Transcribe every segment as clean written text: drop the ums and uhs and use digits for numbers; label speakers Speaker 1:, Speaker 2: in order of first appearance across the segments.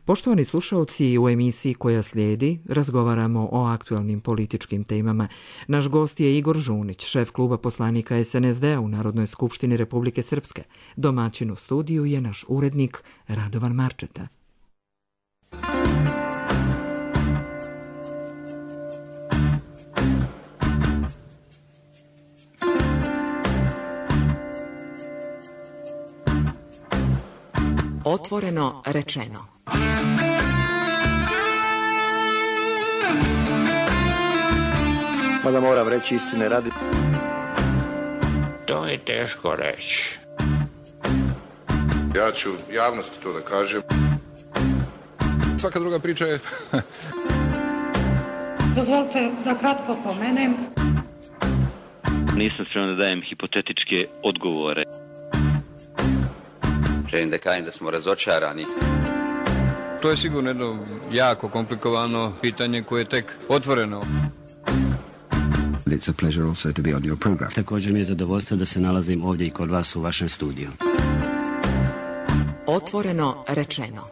Speaker 1: Poštovani slušalci, u emisiji koja slijedi razgovaramo o aktualnim političkim temama. Naš gost je Igor Žunić, šef kluba poslanika SNSD-a u Narodnoj skupštini Republike Srpske. Domaćin u studiju je naš urednik Radovan Marčeta. Otvoreno rečeno.
Speaker 2: Mada moram reći istine radi.
Speaker 3: To je teško reći.
Speaker 4: Ja ću javnosti to da kažem.
Speaker 5: Svaka druga priča je...
Speaker 6: Dozvolite da kratko pomenem.
Speaker 7: Nisam spreman da dajem hipotetičke odgovore.
Speaker 8: Želim da kažem da smo razočarani.
Speaker 5: To je sigurno jedno jako komplikovano pitanje koje je tek otvoreno.
Speaker 9: It's a pleasure also to be on your program.
Speaker 10: Također mi je zadovoljstvo da se nalazim ovdje i kod vas u vašem studiju.
Speaker 1: Otvoreno rečeno.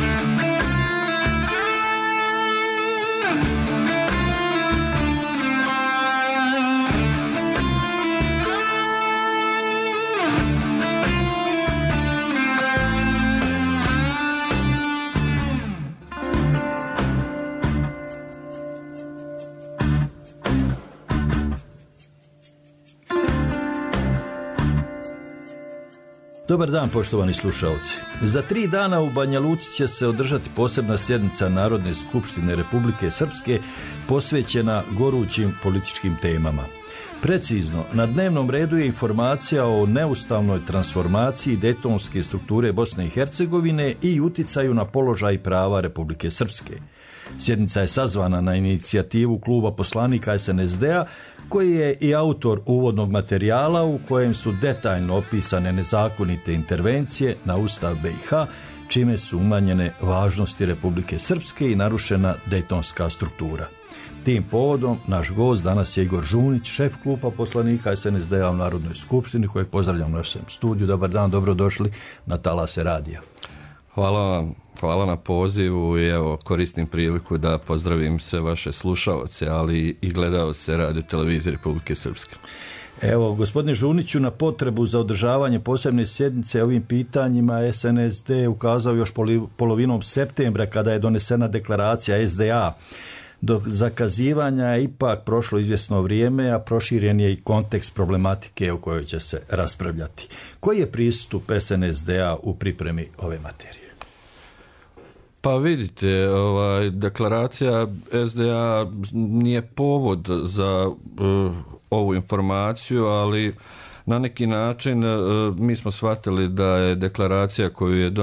Speaker 11: Dobar dan, poštovani slušalci. Za 3 dana u Banja Luci će se održati posebna sjednica Narodne skupštine Republike Srpske posvećena gorućim političkim temama. Precizno, na dnevnom redu je informacija o neustavnoj transformaciji dejtonske strukture Bosne i Hercegovine i uticaju na položaj i prava Republike Srpske. Sjednica je sazvana na inicijativu kluba poslanika SNSD-a, koji je i autor uvodnog materijala u kojem su detaljno opisane nezakonite intervencije na Ustav BiH, čime su umanjene važnosti Republike Srpske i narušena dejtonska struktura. Tim povodom naš gost danas je Igor Žunić, šef kluba poslanika SNSD-a u Narodnoj skupštini, kojeg pozdravljam u našem studiju. Dobar dan, dobrodošli na Talase radija.
Speaker 12: Hvala vam. Hvala na pozivu i evo koristim priliku da pozdravim sve vaše slušaoce, ali i gledaoce Radio televizije Republike Srpske.
Speaker 11: Evo, gospodine Žuniću, na potrebu za održavanje posebne sjednice ovim pitanjima SNSD ukazao još polovinom septembra kada je donesena deklaracija SDA. Do zakazivanja je ipak prošlo izvjesno vrijeme, a proširen je i kontekst problematike o kojoj će se raspravljati. Koji je pristup SNSD-a u pripremi ove materije?
Speaker 12: Pa vidite, deklaracija SDA nije povod za ovu informaciju, ali na neki način mi smo shvatili da je deklaracija koju je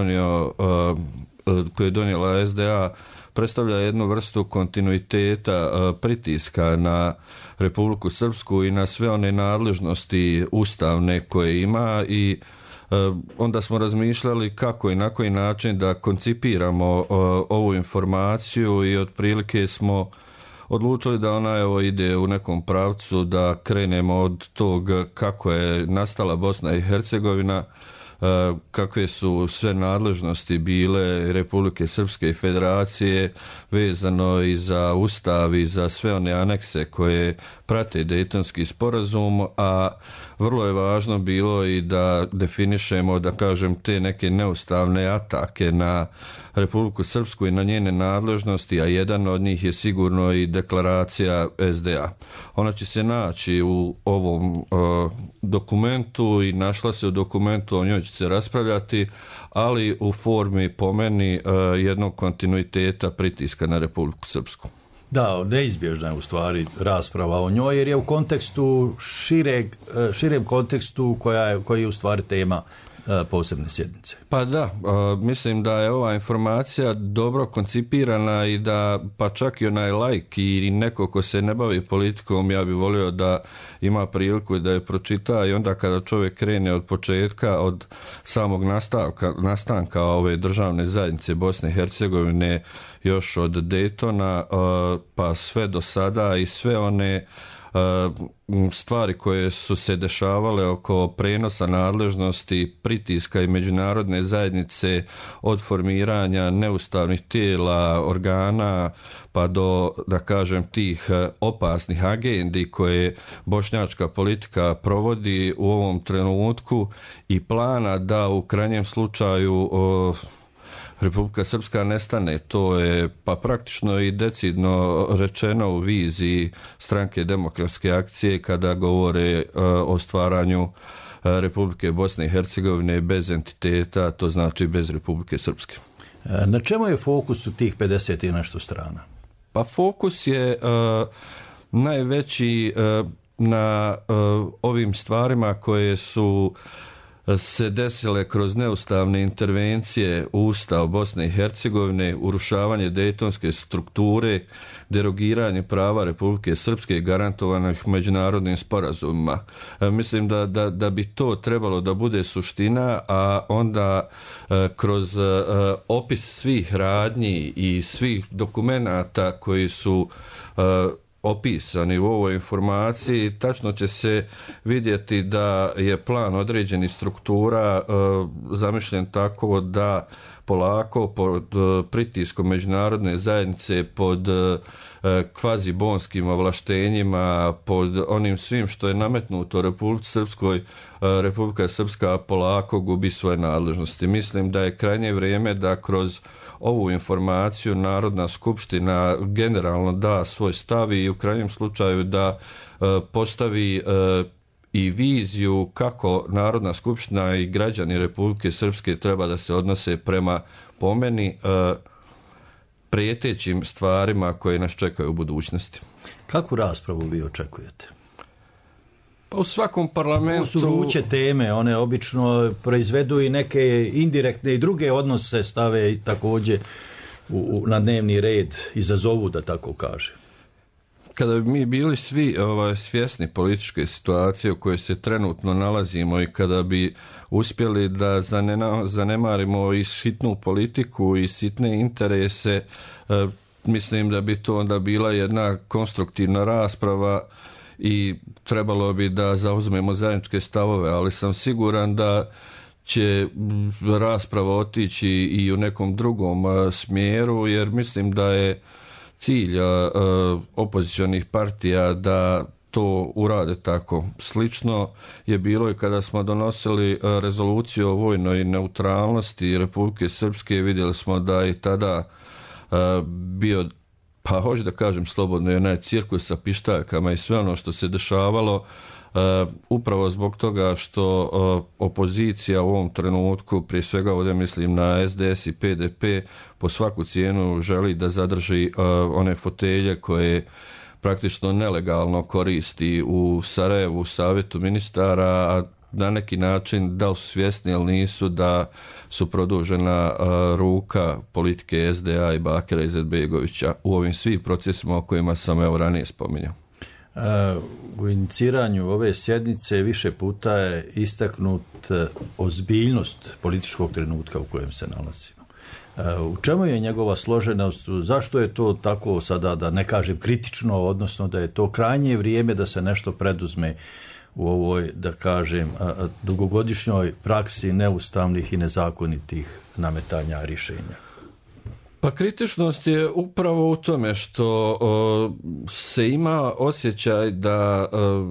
Speaker 12: donijela SDA predstavlja jednu vrstu kontinuiteta pritiska na Republiku Srpsku i na sve one nadležnosti ustavne koje ima i onda smo razmišljali kako i na koji način da koncipiramo ovu informaciju i otprilike smo odlučili da ona ide u nekom pravcu, da krenemo od tog kako je nastala Bosna i Hercegovina, kakve su sve nadležnosti bile Republike Srpske i Federacije vezano i za Ustav i za sve one anekse koje prate Dejtonski sporazum, a vrlo je važno bilo i da definišemo, da kažem, te neke neustavne atake na Republiku Srpsku i na njene nadležnosti, a jedan od njih je sigurno i deklaracija SDA. Ona će se naći u ovom dokumentu i našla se u dokumentu, o njoj će se raspravljati, ali u formi, po meni, jednog kontinuiteta pritiska na Republiku Srpsku.
Speaker 11: Da, neizbježna je u stvari rasprava o njoj, jer je u kontekstu širem kontekstu koji je u stvari tema posebne sjednice.
Speaker 12: Pa da, mislim da je ova informacija dobro koncipirana i da pa čak i onaj laik i neko ko se ne bavi politikom, ja bih volio da ima priliku da je pročita i onda kada čovjek krene od početka, od samog nastanka ove državne zajednice Bosne i Hercegovine, još od Daytona pa sve do sada i sve one stvari koje su se dešavale oko prenosa nadležnosti, pritiska i međunarodne zajednice od formiranja neustavnih tijela, organa pa do, da kažem, tih opasnih agendi koje bošnjačka politika provodi u ovom trenutku i plana da u krajnjem slučaju Republika Srpska nestane. To je pa praktično i decidno rečeno u viziji Stranke demokratske akcije kada govore o stvaranju Republike Bosne i Hercegovine bez entiteta, to znači bez Republike Srpske.
Speaker 11: Na čemu je fokus u tih 50 i nešto strana?
Speaker 12: Pa fokus je najveći na ovim stvarima koje su se desile kroz neustavne intervencije u Ustav Bosne i Hercegovine, urušavanje dejtonske strukture, derogiranje prava Republike Srpske garantovanih međunarodnim sporazumima. Mislim da bi to trebalo da bude suština, a onda kroz opis svih radnji i svih dokumenata koji su opisani u ovoj informaciji, tačno će se vidjeti da je plan određenih struktura zamišljen tako da polako pod pritiskom međunarodne zajednice, pod kvazibonskim ovlaštenjima, pod onim svim što je nametnuto Republici Srpskoj, Republika Srpska polako gubi svoje nadležnosti. Mislim da je krajnje vrijeme da kroz ovu informaciju Narodna skupština generalno da svoj stav i u krajnjem slučaju da postavi i viziju kako Narodna skupština i građani Republike Srpske treba da se odnose prema, po meni, prijetećim stvarima koje nas čekaju u budućnosti.
Speaker 11: Kakvu raspravu vi očekujete?
Speaker 12: Pa u svakom parlamentu...
Speaker 11: Ovo su vruće teme, one obično proizvedu i neke indirektne i druge odnose stave i također na dnevni red, izazovu, da tako kaže.
Speaker 12: Kada bi mi bili svi svjesni političke situacije u kojoj se trenutno nalazimo i kada bi uspjeli da zanemarimo i sitnu politiku i sitne interese, mislim da bi to onda bila jedna konstruktivna rasprava i trebalo bi da zauzmemo zajedničke stavove, ali sam siguran da će rasprava otići i u nekom drugom smjeru, jer mislim da je cilj opozicionih partija da to urade tako. Slično je bilo i kada smo donosili rezoluciju o vojnoj neutralnosti Republike Srpske, vidjeli smo da je tada bio, pa hoću da kažem slobodno, onaj cirkus sa pištaljkama i sve ono što se dešavalo, upravo zbog toga što opozicija u ovom trenutku, prije svega ovdje mislim na SDS i PDP, po svaku cijenu želi da zadrži one fotelje koje praktično nelegalno koristi u Sarajevu, u savjetu ministara, a na neki način da li su svjesni ili nisu da su produžena ruka politike SDA i Bakira Izetbegovića u ovim svim procesima o kojima sam ranije spominjao.
Speaker 11: U iniciranju ove sjednice više puta je istaknut ozbiljnost političkog trenutka u kojem se nalazimo. U čemu je njegova složenost, zašto je to tako sada, da ne kažem kritično, odnosno da je to krajnje vrijeme da se nešto preduzme u ovoj, da kažem, dugogodišnjoj praksi neustavnih i nezakonitih nametanja rješenja?
Speaker 12: Pa kritičnost je upravo u tome što se ima osjećaj da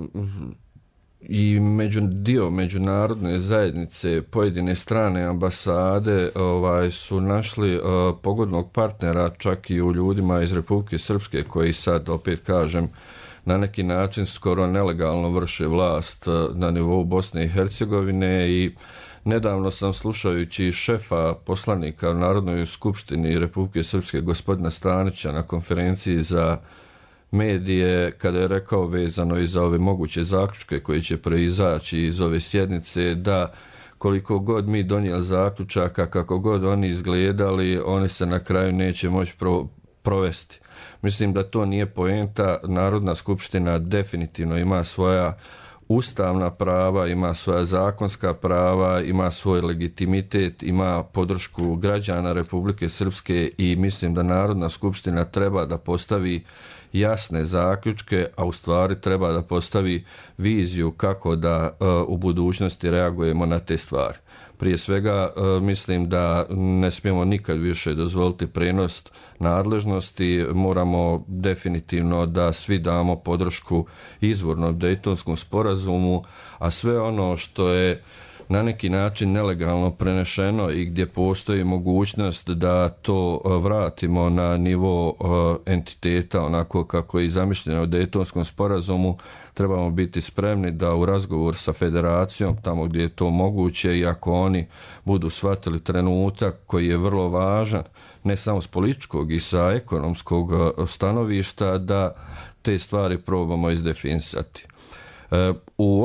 Speaker 12: i dio međunarodne zajednice, pojedine strane ambasade su našli pogodnog partnera čak i u ljudima iz Republike Srpske koji sad, opet kažem, na neki način skoro nelegalno vrše vlast na nivou Bosne i Hercegovine. I nedavno sam, slušajući šefa poslanika u Narodnoj skupštini Republike Srpske, gospodina Stanića, na konferenciji za medije, kada je rekao vezano i za ove moguće zaključke koji će proizaći iz ove sjednice, da koliko god mi donijeli zaključaka, kako god oni izgledali, oni se na kraju neće moći provesti. Mislim da to nije poenta. Narodna skupština definitivno ima svoja ustavna prava, ima svoja zakonska prava, ima svoj legitimitet, ima podršku građana Republike Srpske i mislim da Narodna skupština treba da postavi jasne zaključke, a u stvari treba da postavi viziju kako da u budućnosti reagujemo na te stvari. Prije svega mislim da ne smijemo nikad više dozvoliti prenos nadležnosti, moramo definitivno da svi damo podršku izvornom Dejtonskom sporazumu, a sve ono što je na neki način nelegalno prenešeno i gdje postoji mogućnost da to vratimo na nivo entiteta onako kako je zamišljeno u Dejtonskom sporazumu, trebamo biti spremni da u razgovor sa federacijom, tamo gdje je to moguće, i ako oni budu shvatili trenutak koji je vrlo važan, ne samo s političkog i sa ekonomskog stanovišta, da te stvari probamo izdefinisati. U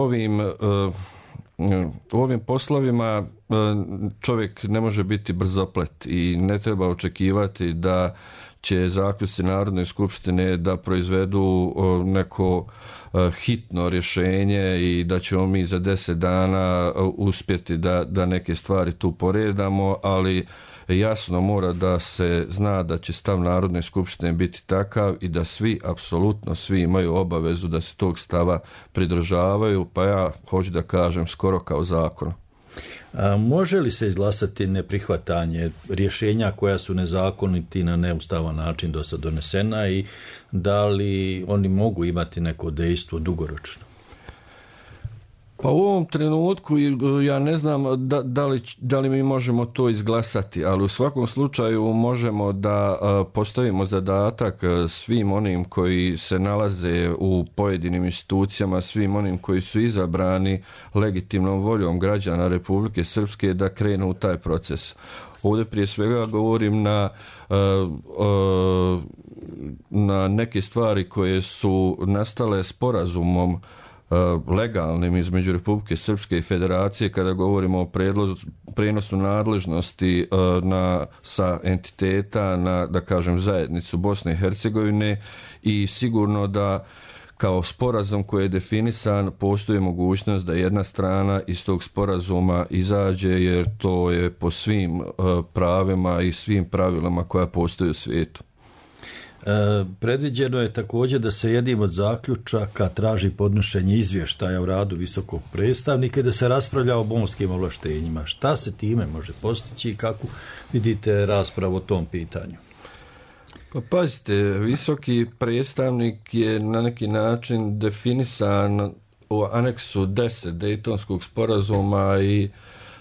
Speaker 12: ovim poslovima čovjek ne može biti brzoplet i ne treba očekivati da će zaključci Narodne skupštine da proizvedu neko hitno rješenje i da ćemo mi za 10 dana uspjeti da neke stvari tu poredamo, ali jasno mora da se zna da će stav Narodne skupštine biti takav i da svi, apsolutno svi imaju obavezu da se tog stava pridržavaju, pa ja hoću da kažem skoro kao zakon.
Speaker 11: Može li se izglasati neprihvatanje rješenja koja su nezakoniti na neustavan način do sad donesena i da li oni mogu imati neko dejstvo dugoročno?
Speaker 12: Pa u ovom trenutku ja ne znam da li mi možemo to izglasati, ali u svakom slučaju možemo da postavimo zadatak svim onim koji se nalaze u pojedinim institucijama, svim onim koji su izabrani legitimnom voljom građana Republike Srpske da krenu u taj proces. Ovdje prije svega govorim na neke stvari koje su nastale sporazumom legalnim između Republike Srpske i Federacije kada govorimo o prenosu nadležnosti sa entiteta na, da kažem, zajednicu Bosne i Hercegovine, i sigurno da kao sporazum koji je definisan postoji mogućnost da jedna strana iz tog sporazuma izađe, jer to je po svim pravima i svim pravilima koja postoje u svijetu.
Speaker 11: Predviđeno je također da se jednim od zaključaka traži podnošenje izvještaja o radu visokog predstavnika i da se raspravlja o bonskim ovlaštenjima. Šta se time može postići i kako vidite raspravu o tom pitanju?
Speaker 12: Pa pazite, visoki predstavnik je na neki način definisan u aneksu 10 Dejtonskog sporazuma i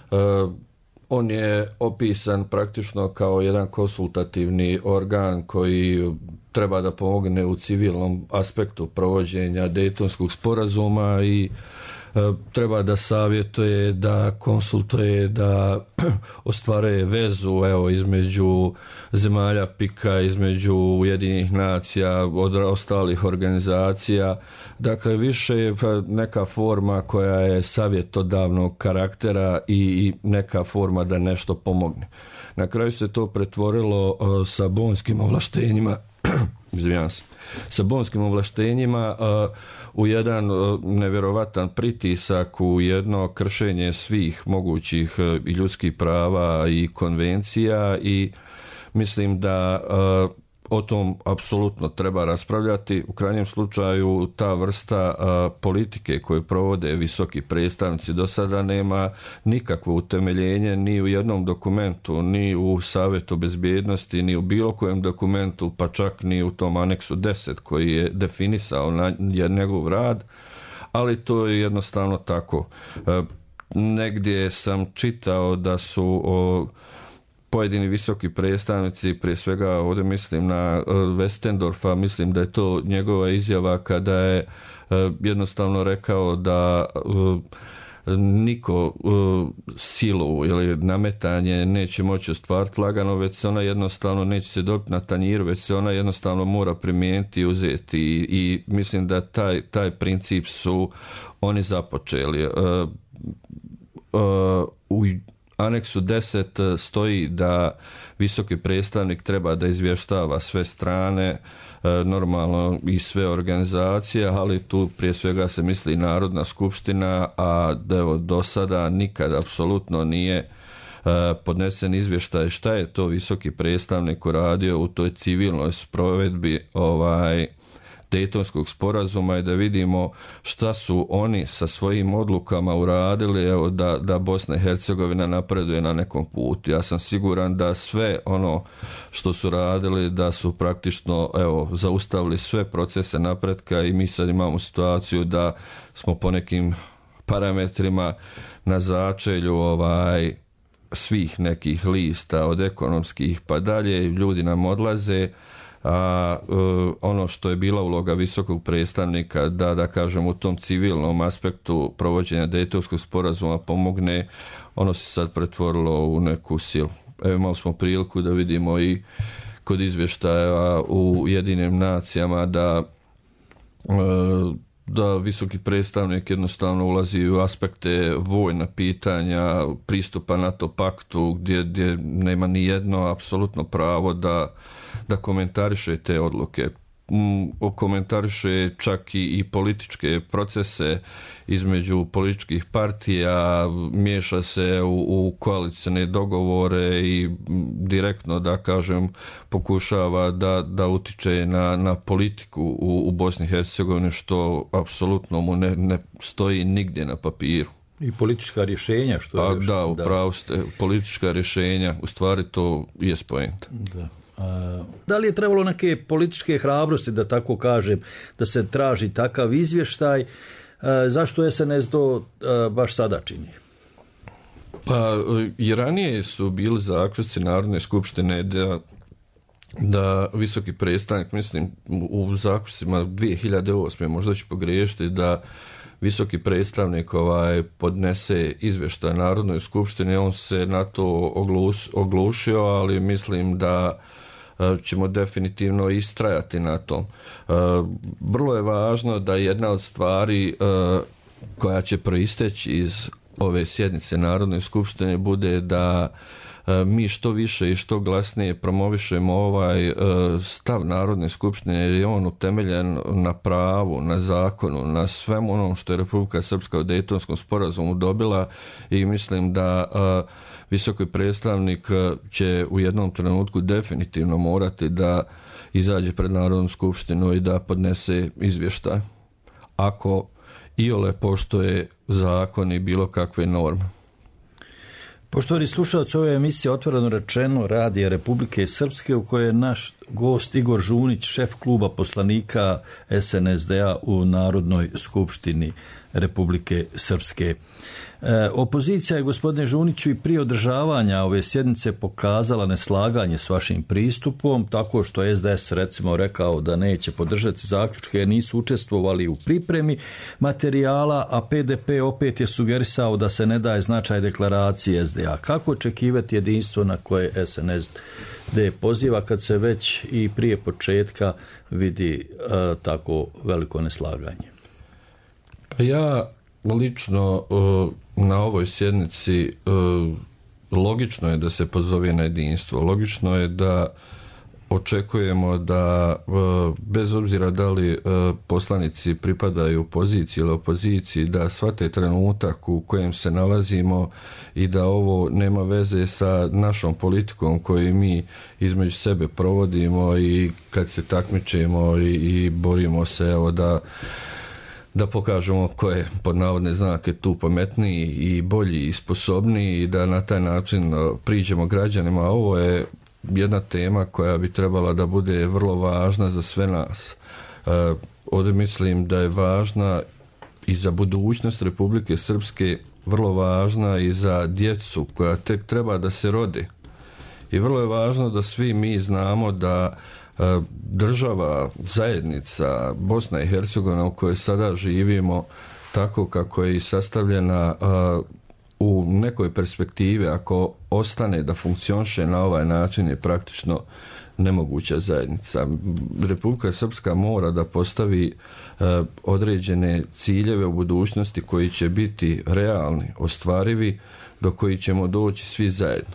Speaker 12: on je opisan praktično kao jedan konsultativni organ koji treba da pomogne u civilnom aspektu provođenja Dejtonskog sporazuma i treba da savjetuje, da konsultuje, da ostvaruje vezu između zemalja PIK-a, između Ujedinjenih nacija, od ostalih organizacija. Dakle, više je neka forma koja je savjetodavnog karaktera i neka forma da nešto pomogne. Na kraju se to pretvorilo sa bonskim ovlaštenjima sa bonskim ovlaštenjima u jedan nevjerovatan pritisak, u jedno kršenje svih mogućih i ljudskih prava i konvencija, i mislim da o tom apsolutno treba raspravljati. U krajnjem slučaju ta vrsta politike koju provode visoki predstavnici do sada nema nikakvo utemeljenje ni u jednom dokumentu, ni u Savjetu bezbjednosti, ni u bilo kojem dokumentu, pa čak ni u tom aneksu 10 koji je definisao njegov rad, ali to je jednostavno tako. Negdje sam čitao da su pojedini visoki predstavnici, prije svega ovdje mislim na Westendorfa, mislim da je to njegova izjava kada je jednostavno rekao da niko silu ili nametanje neće moći ostvariti lagano, već se ona jednostavno neće se dobiti na tanjiru, već se ona jednostavno mora primijeniti i uzeti, i mislim da taj princip su oni započeli. aneksu 10 stoji da visoki predstavnik treba da izvještava sve strane, normalno i sve organizacije, ali tu prije svega se misli Narodna skupština, a evo do sada nikad apsolutno nije podnesen izvještaj šta je to visoki predstavnik uradio u toj civilnoj sprovedbi Dejtonskog sporazuma i da vidimo šta su oni sa svojim odlukama uradili, evo, da Bosna i Hercegovina napreduje na nekom putu. Ja sam siguran da sve ono što su radili, da su praktično zaustavili sve procese napretka i mi sad imamo situaciju da smo po nekim parametrima na začelju svih nekih lista od ekonomskih pa dalje, ljudi nam odlaze, a ono što je bila uloga visokog predstavnika da kažem u tom civilnom aspektu provođenja Dejtonskog sporazuma pomogne, ono se sad pretvorilo u neku silu. Evo, imali smo priliku da vidimo i kod izvještaja u Ujedinjenim nacijama da visoki predstavnik jednostavno ulazi u aspekte vojna pitanja, pristupa NATO paktu gdje nema ni jedno apsolutno pravo da komentariše te odluke. Komentariše čak i političke procese između političkih partija, miješa se u koalicione dogovore i direktno, da kažem, pokušava da utiče na politiku u Bosni i Hercegovini, što apsolutno mu ne stoji nigdje na papiru.
Speaker 11: I politička rješenja, što je...
Speaker 12: Da, upravo ste, politička rješenja, u stvari to je poenta.
Speaker 11: Da. Da li je trebalo neke političke hrabrosti, da tako kažem, da se traži takav izvještaj? Zašto SNS to baš sada čini?
Speaker 12: Pa i ranije su bili zaključci Narodne skupštine da visoki predstavnik, mislim u zaključcima 2008. možda ću pogriješiti, da visoki predstavnik podnese izvještaj Narodnoj skupštini, on se na to oglušio, ali mislim da ćemo definitivno istrajati na tom. Vrlo je važno da jedna od stvari koja će proisteći iz ove sjednice Narodne skupštine bude da mi što više i što glasnije promovišemo ovaj stav Narodne skupštine, jer je on utemeljen na pravu, na zakonu, na svemu onom što je Republika Srpska u Dejtonskom sporazumu dobila, i mislim da visoki predstavnik će u jednom trenutku definitivno morati da izađe pred Narodnu skupštinu i da podnese izvještaj, ako iole poštuje zakon i bilo kakve norme.
Speaker 11: Poštovani slušalci, ove emisije Otvoreno rečeno Radija Republike Srpske, u kojoj je naš gost Igor Žunić, šef kluba poslanika SNSD-a u Narodnoj skupštini Republike Srpske. Opozicija je, gospodine Žuniću, i prije održavanja ove sjednice pokazala neslaganje s vašim pristupom, tako što je SDS recimo rekao da neće podržati zaključke jer nisu učestvovali u pripremi materijala, a PDP opet je sugerisao da se ne daje značaj deklaraciji SDA. Kako očekivati jedinstvo na koje SNSD poziva kad se već i prije početka vidi tako veliko neslaganje?
Speaker 12: Ja lično na ovoj sjednici logično je da se pozove na jedinstvo. Logično je da očekujemo da bez obzira da li poslanici pripadaju poziciji ili opoziciji, da shvate trenutak u kojem se nalazimo i da ovo nema veze sa našom politikom koju mi između sebe provodimo i kad se takmičimo i borimo se da pokažemo ko je pod navodne znake tu pametniji i bolji i sposobniji i da na taj način priđemo građanima. Ovo je jedna tema koja bi trebala da bude vrlo važna za sve nas. Ovdje mislim da je važna i za budućnost Republike Srpske, vrlo važna i za djecu koja tek treba da se rode. I vrlo je važno da svi mi znamo da država, zajednica Bosna i Hercegovina u kojoj sada živimo, tako kako je i sastavljena, u nekoj perspektivi, ako ostane da funkcioniše na ovaj način, je praktično nemoguća zajednica. Republika Srpska mora da postavi određene ciljeve u budućnosti koji će biti realni, ostvarivi, do koji ćemo doći svi zajedno.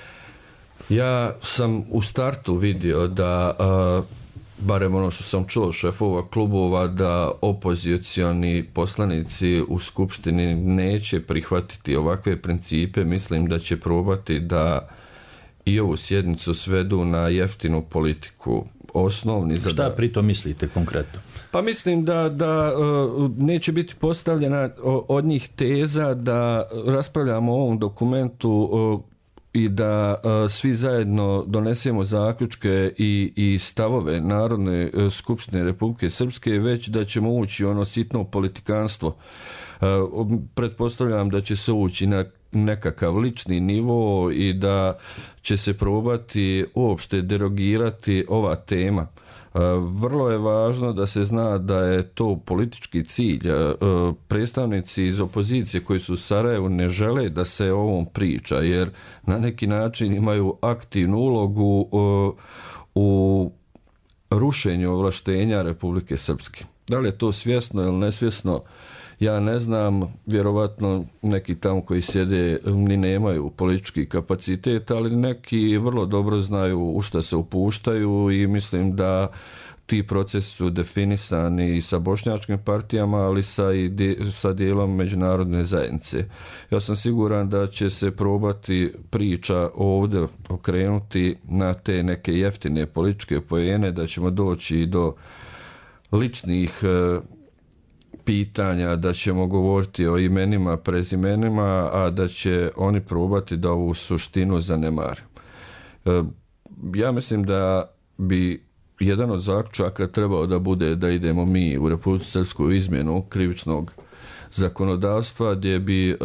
Speaker 12: Ja sam u startu vidio da, barem ono što sam čuo šefova klubova, da opozicioni poslanici u Skupštini neće prihvatiti ovakve principe. Mislim da će probati da i ovu sjednicu svedu na jeftinu politiku. Osnovni
Speaker 11: Šta pri to mislite konkretno?
Speaker 12: Pa mislim da neće biti postavljena od njih teza da raspravljamo o ovom dokumentu i da svi zajedno donesemo zaključke i stavove Narodne skupštine Republike Srpske, već da ćemo ući ono sitno politikanstvo. Pretpostavljam da će se ući na nekakav lični nivo i da će se probati uopšte derogirati ova tema. Vrlo je važno da se zna da je to politički cilj. Predstavnici iz opozicije koji su u Sarajevu ne žele da se o ovom priča, jer na neki način imaju aktivnu ulogu u rušenju ovlaštenja Republike Srpske. Da li je to svjesno ili nesvjesno, ja ne znam, vjerovatno neki tamo koji sjede ni nemaju politički kapacitet, ali neki vrlo dobro znaju u šta se upuštaju i mislim da ti procesi su definisani i sa bošnjačkim partijama, ali sa dijelom međunarodne zajednice. Ja sam siguran da će se probati priča ovdje okrenuti na te neke jeftine političke poene, da ćemo doći do ličnih pitanja, da ćemo govoriti o imenima, prezimenima, a da će oni probati da ovu suštinu zanemare. Ja mislim da bi jedan od zaključaka trebao da bude da idemo mi u Republiku Srpsku u izmjenu krivičnog zakonodavstva, gdje bi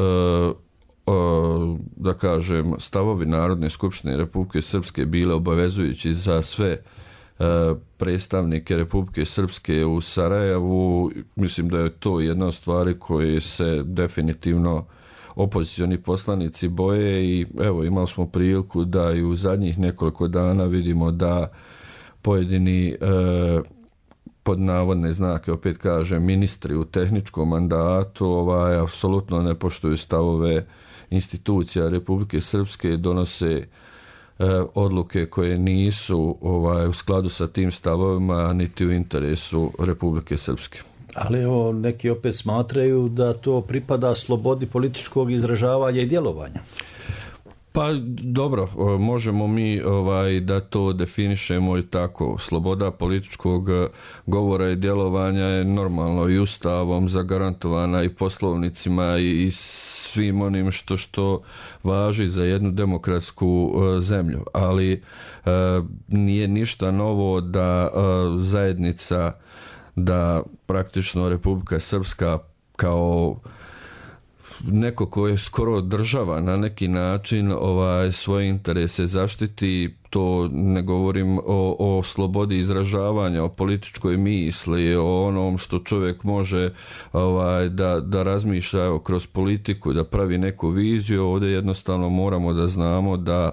Speaker 12: da kažem stavovi Narodne skupštine Republike Srpske bile obavezujući za sve predstavnike Republike Srpske u Sarajevu. Mislim da je to jedna od stvari koje se definitivno opozicioni poslanici boje i evo imali smo priliku da i u zadnjih nekoliko dana vidimo da pojedini pod navodne znake, opet kažem, ministri u tehničkom mandatu apsolutno ne poštuju stavove institucija Republike Srpske, donose odluke koje nisu u skladu sa tim stavovima niti u interesu Republike Srpske.
Speaker 11: Ali evo, neki opet smatraju da to pripada slobodi političkog izražavanja i djelovanja.
Speaker 12: Pa dobro, možemo mi da to definišemo i tako. Sloboda političkog govora i djelovanja je normalno i ustavom zagarantovana i poslovnicima i svim onim što važi za jednu demokratsku zemlju. Ali nije ništa novo da zajednica, da praktično Republika Srpska kao neko ko je skoro država na neki način svoje interese zaštiti. To ne govorim o slobodi izražavanja, o političkoj misli, o onom što čovjek može da razmišlja kroz politiku, da pravi neku viziju. Ovdje jednostavno moramo da znamo da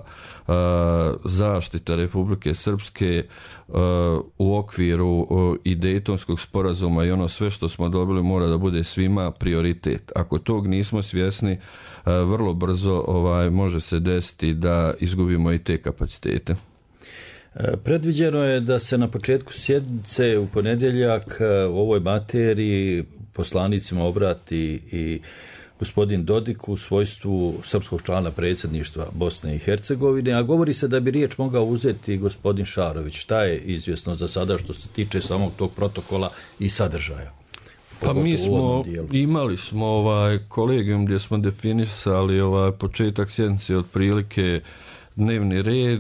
Speaker 12: zaštita Republike Srpske u okviru i Dejtonskog sporazuma i ono sve što smo dobili mora da bude svima prioritet. Ako tog nismo svjesni, vrlo brzo može se desiti da izgubimo i te kapacitete.
Speaker 11: Predviđeno je da se na početku sjednice u ponedjeljak u ovoj materiji poslanicima obrati i gospodin Dodik u svojstvu srpskog člana predsjedništva Bosne i Hercegovine, a govori se da bi riječ mogao uzeti gospodin Šarović. Šta je izvjesno za sada što se tiče samog tog protokola i sadržaja?
Speaker 12: Pa mi smo imali kolegijum gdje smo definisali početak sjednice, otprilike dnevni red.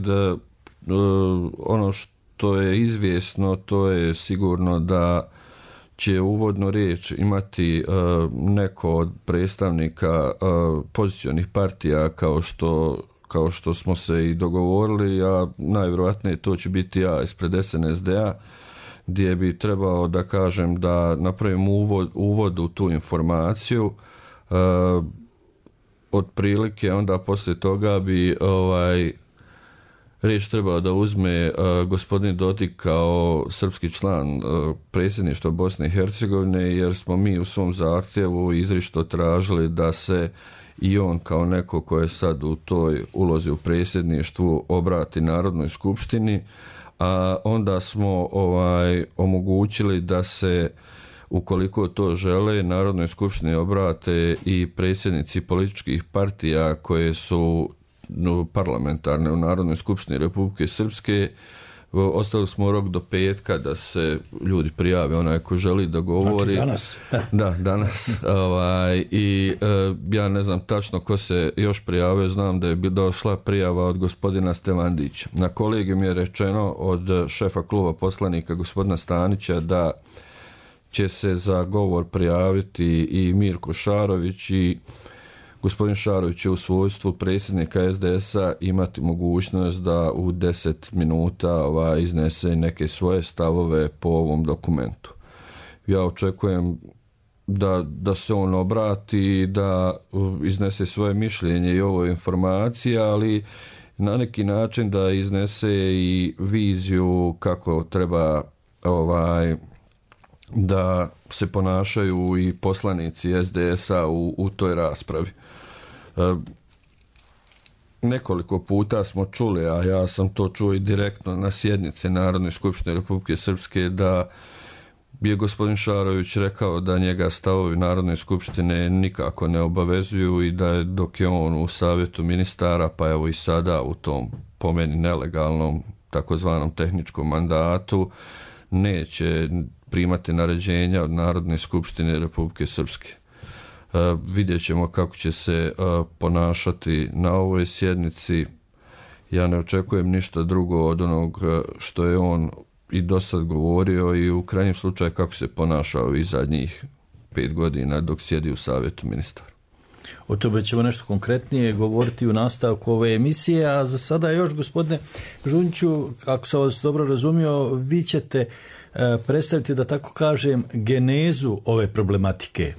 Speaker 12: Ono što je izvjesno, to je sigurno da će uvodnu riječ imati neko od predstavnika pozicionih partija kao što smo se i dogovorili, a najvjerojatnije to će biti ja ispred SNSD-a, gdje bi trebao da kažem da napravim uvod u tu informaciju. otprilike onda poslije toga bi riječ trebao da uzme gospodin Dodik kao srpski član predsjedništva Bosne i Hercegovine, jer smo mi u svom zahtjevu izričito tražili da se i on kao neko ko je sad u toj ulozi u predsjedništvu obrati Narodnoj skupštini, a onda smo omogućili da se, ukoliko to žele, Narodnoj skupštini obrate i predsjednici političkih partija koje su parlamentarne u Narodnoj skupštini Republike Srpske. Ostavili smo rok do petka da se ljudi prijave, onaj ko želi da govori.
Speaker 11: Znači danas?
Speaker 12: Da, danas. I ja ne znam tačno ko se još prijavio, znam da je došla prijava od gospodina Stevandića. Na kolegiju mi je rečeno od šefa kluba poslanika gospodina Stanića da će se za govor prijaviti i Mirko Šarović, i gospodin Šarović će u svojstvu predsjednika SDS-a imati mogućnost da u 10 minuta iznese neke svoje stavove po ovom dokumentu. Ja očekujem da se on obrati i da iznese svoje mišljenje i ovo informacije, ali na neki način da iznese i viziju kako treba da se ponašaju i poslanici SDS-a u toj raspravi. Nekoliko puta smo čuli, a ja sam to čuo i direktno na sjednici Narodne skupštine Republike Srpske, da je gospodin Šarović rekao da njega stavovi Narodne skupštine nikako ne obavezuju i da je dok je on u savjetu ministara, pa evo i sada u tom po meni nelegalnom takozvanom tehničkom mandatu, neće primati naređenja od Narodne skupštine Republike Srpske. Vidjet ćemo kako će se ponašati na ovoj sjednici. Ja ne očekujem ništa drugo od onog što je on i do sad govorio i u krajnjem slučaju kako se ponašao i zadnjih 5 godina dok sjedi u savjetu ministara.
Speaker 11: O tome ćemo nešto konkretnije govoriti u nastavku ove emisije, a za sada još, gospodine Žunjiću, ako sam vas dobro razumio, vi ćete predstaviti, da tako kažem, genezu ove problematike.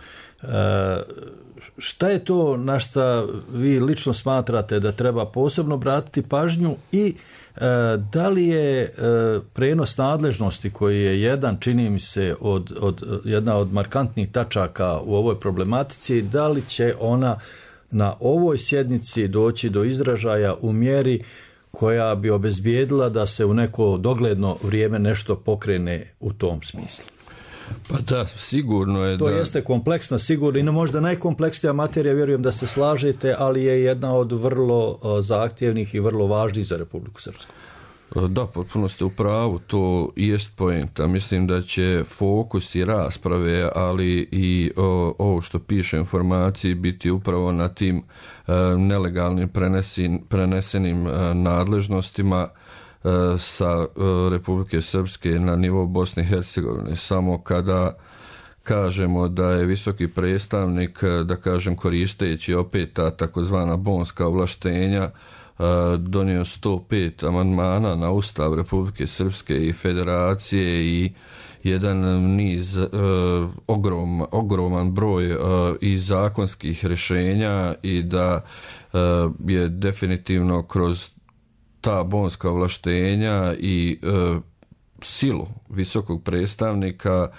Speaker 11: Šta je to na šta vi lično smatrate da treba posebno obratiti pažnju i da li je prenos nadležnosti koji je jedan, čini mi se, jedna od markantnih tačaka u ovoj problematici, da li će ona na ovoj sjednici doći do izražaja u mjeri koja bi obezbijedila da se u neko dogledno vrijeme nešto pokrene u tom smislu?
Speaker 12: Pa da, sigurno je
Speaker 11: to jeste kompleksna, sigurno, i možda najkompleksnija materija, vjerujem da se slažete, ali je jedna od vrlo zahtjevnih i vrlo važnih za Republiku Srpsku.
Speaker 12: Da, potpuno ste u pravu, to jest poenta. Mislim da će fokus i rasprave, ali i ovo što piše informaciji, biti upravo na tim nelegalnim prenesenim nadležnostima sa Republike Srpske na nivo Bosne i Hercegovine. Samo kada kažemo da je visoki predstavnik, da kažem koristeći opet ta takozvana bonska ovlaštenja, donio 105 amandmana na Ustav Republike Srpske i Federacije i jedan niz, ogroman broj i zakonskih rješenja, i da je definitivno kroz ta bonska ovlaštenja i silu visokog predstavnika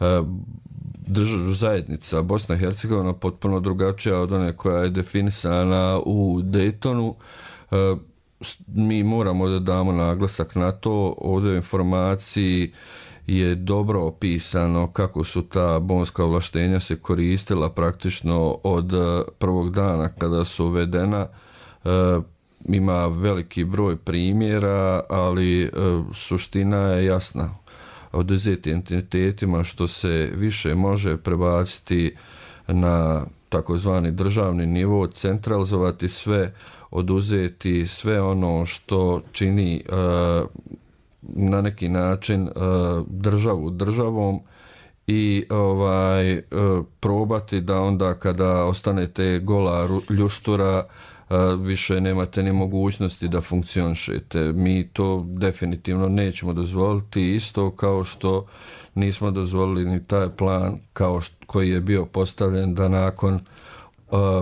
Speaker 12: zajednica Bosna i Hercegovina potpuno drugačija od one koja je definisana u Daytonu. Mi moramo da damo naglasak na to. Ovdje u informaciji je dobro opisano kako su ta bonska ovlaštenja se koristila praktično od prvog dana kada su uvedena. Ima veliki broj primjera, ali suština je jasna. Oduzeti entitetima što se više može prebaciti na takozvani državni nivo, centralizovati sve, oduzeti sve ono što čini na neki način državu državom i probati da onda kada ostanete gola ljuštura više nemate ni mogućnosti da funkcionišete. Mi to definitivno nećemo dozvoliti, isto kao što nismo dozvolili ni taj plan koji je bio postavljen da nakon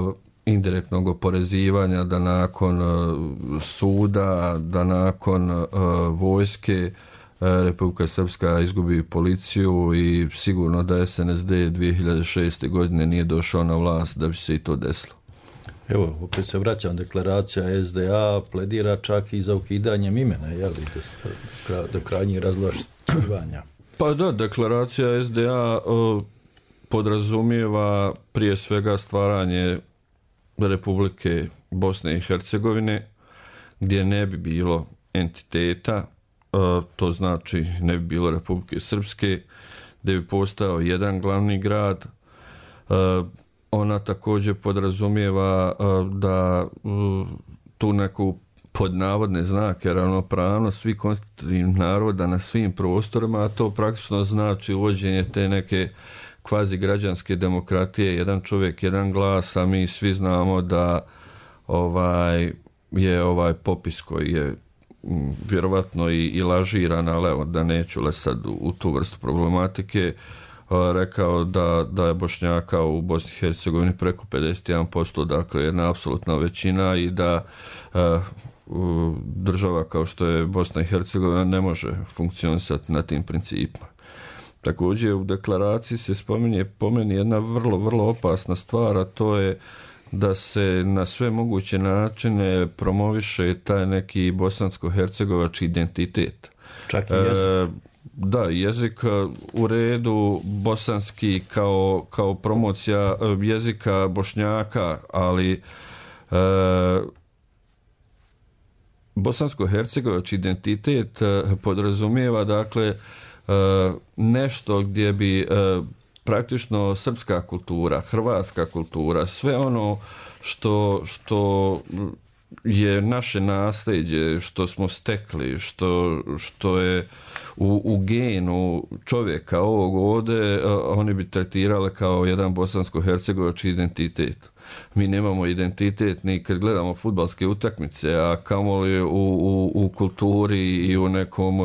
Speaker 12: indirektnog oporezivanja, da nakon suda, da nakon vojske Republika Srpska izgubi policiju i sigurno da SNSD 2006. godine nije došao na vlast da bi se i to desilo.
Speaker 11: Evo, opet se vraćam, deklaracija SDA pledira čak i za ukidanjem imena, jeli, do krajnjih razvlašćivanja.
Speaker 12: Pa da, deklaracija SDA podrazumijeva prije svega stvaranje Republike Bosne i Hercegovine, gdje ne bi bilo entiteta, to znači ne bi bilo Republike Srpske, gdje bi postao jedan glavni grad. Ona također podrazumijeva da tu neku pod navodne znake ravnopravnost svih konstitutivnih naroda na svim prostorima, a to praktično znači uvođenje te neke kvazi građanske demokratije, jedan čovjek, jedan glas, a mi svi znamo da je ovaj popis koji je vjerovatno i lažiran, ali evo da neću sad u tu vrstu problematike, rekao da je Bošnjaka u Bosni i Hercegovini preko 51%, dakle jedna apsolutna većina i da država kao što je Bosna i Hercegovina ne može funkcionisati na tim principima. Također u deklaraciji se spominje po meni jedna vrlo, vrlo opasna stvar, a to je da se na sve moguće načine promoviše taj neki bosansko-hercegovački identitet.
Speaker 11: Čak i jezik.
Speaker 12: Da, jezik u redu, bosanski kao promocija jezika Bošnjaka, ali bosansko-hercegovački identitet podrazumijeva dakle nešto gdje bi praktično srpska kultura, hrvatska kultura, sve ono što je naše nasljeđe, što smo stekli, što je u genu čovjeka ovog ovdje, oni bi tretirali kao jedan bosansko-hercegovački identitet. Mi nemamo identitet ni kad gledamo fudbalske utakmice, a kamoli u kulturi i u nekom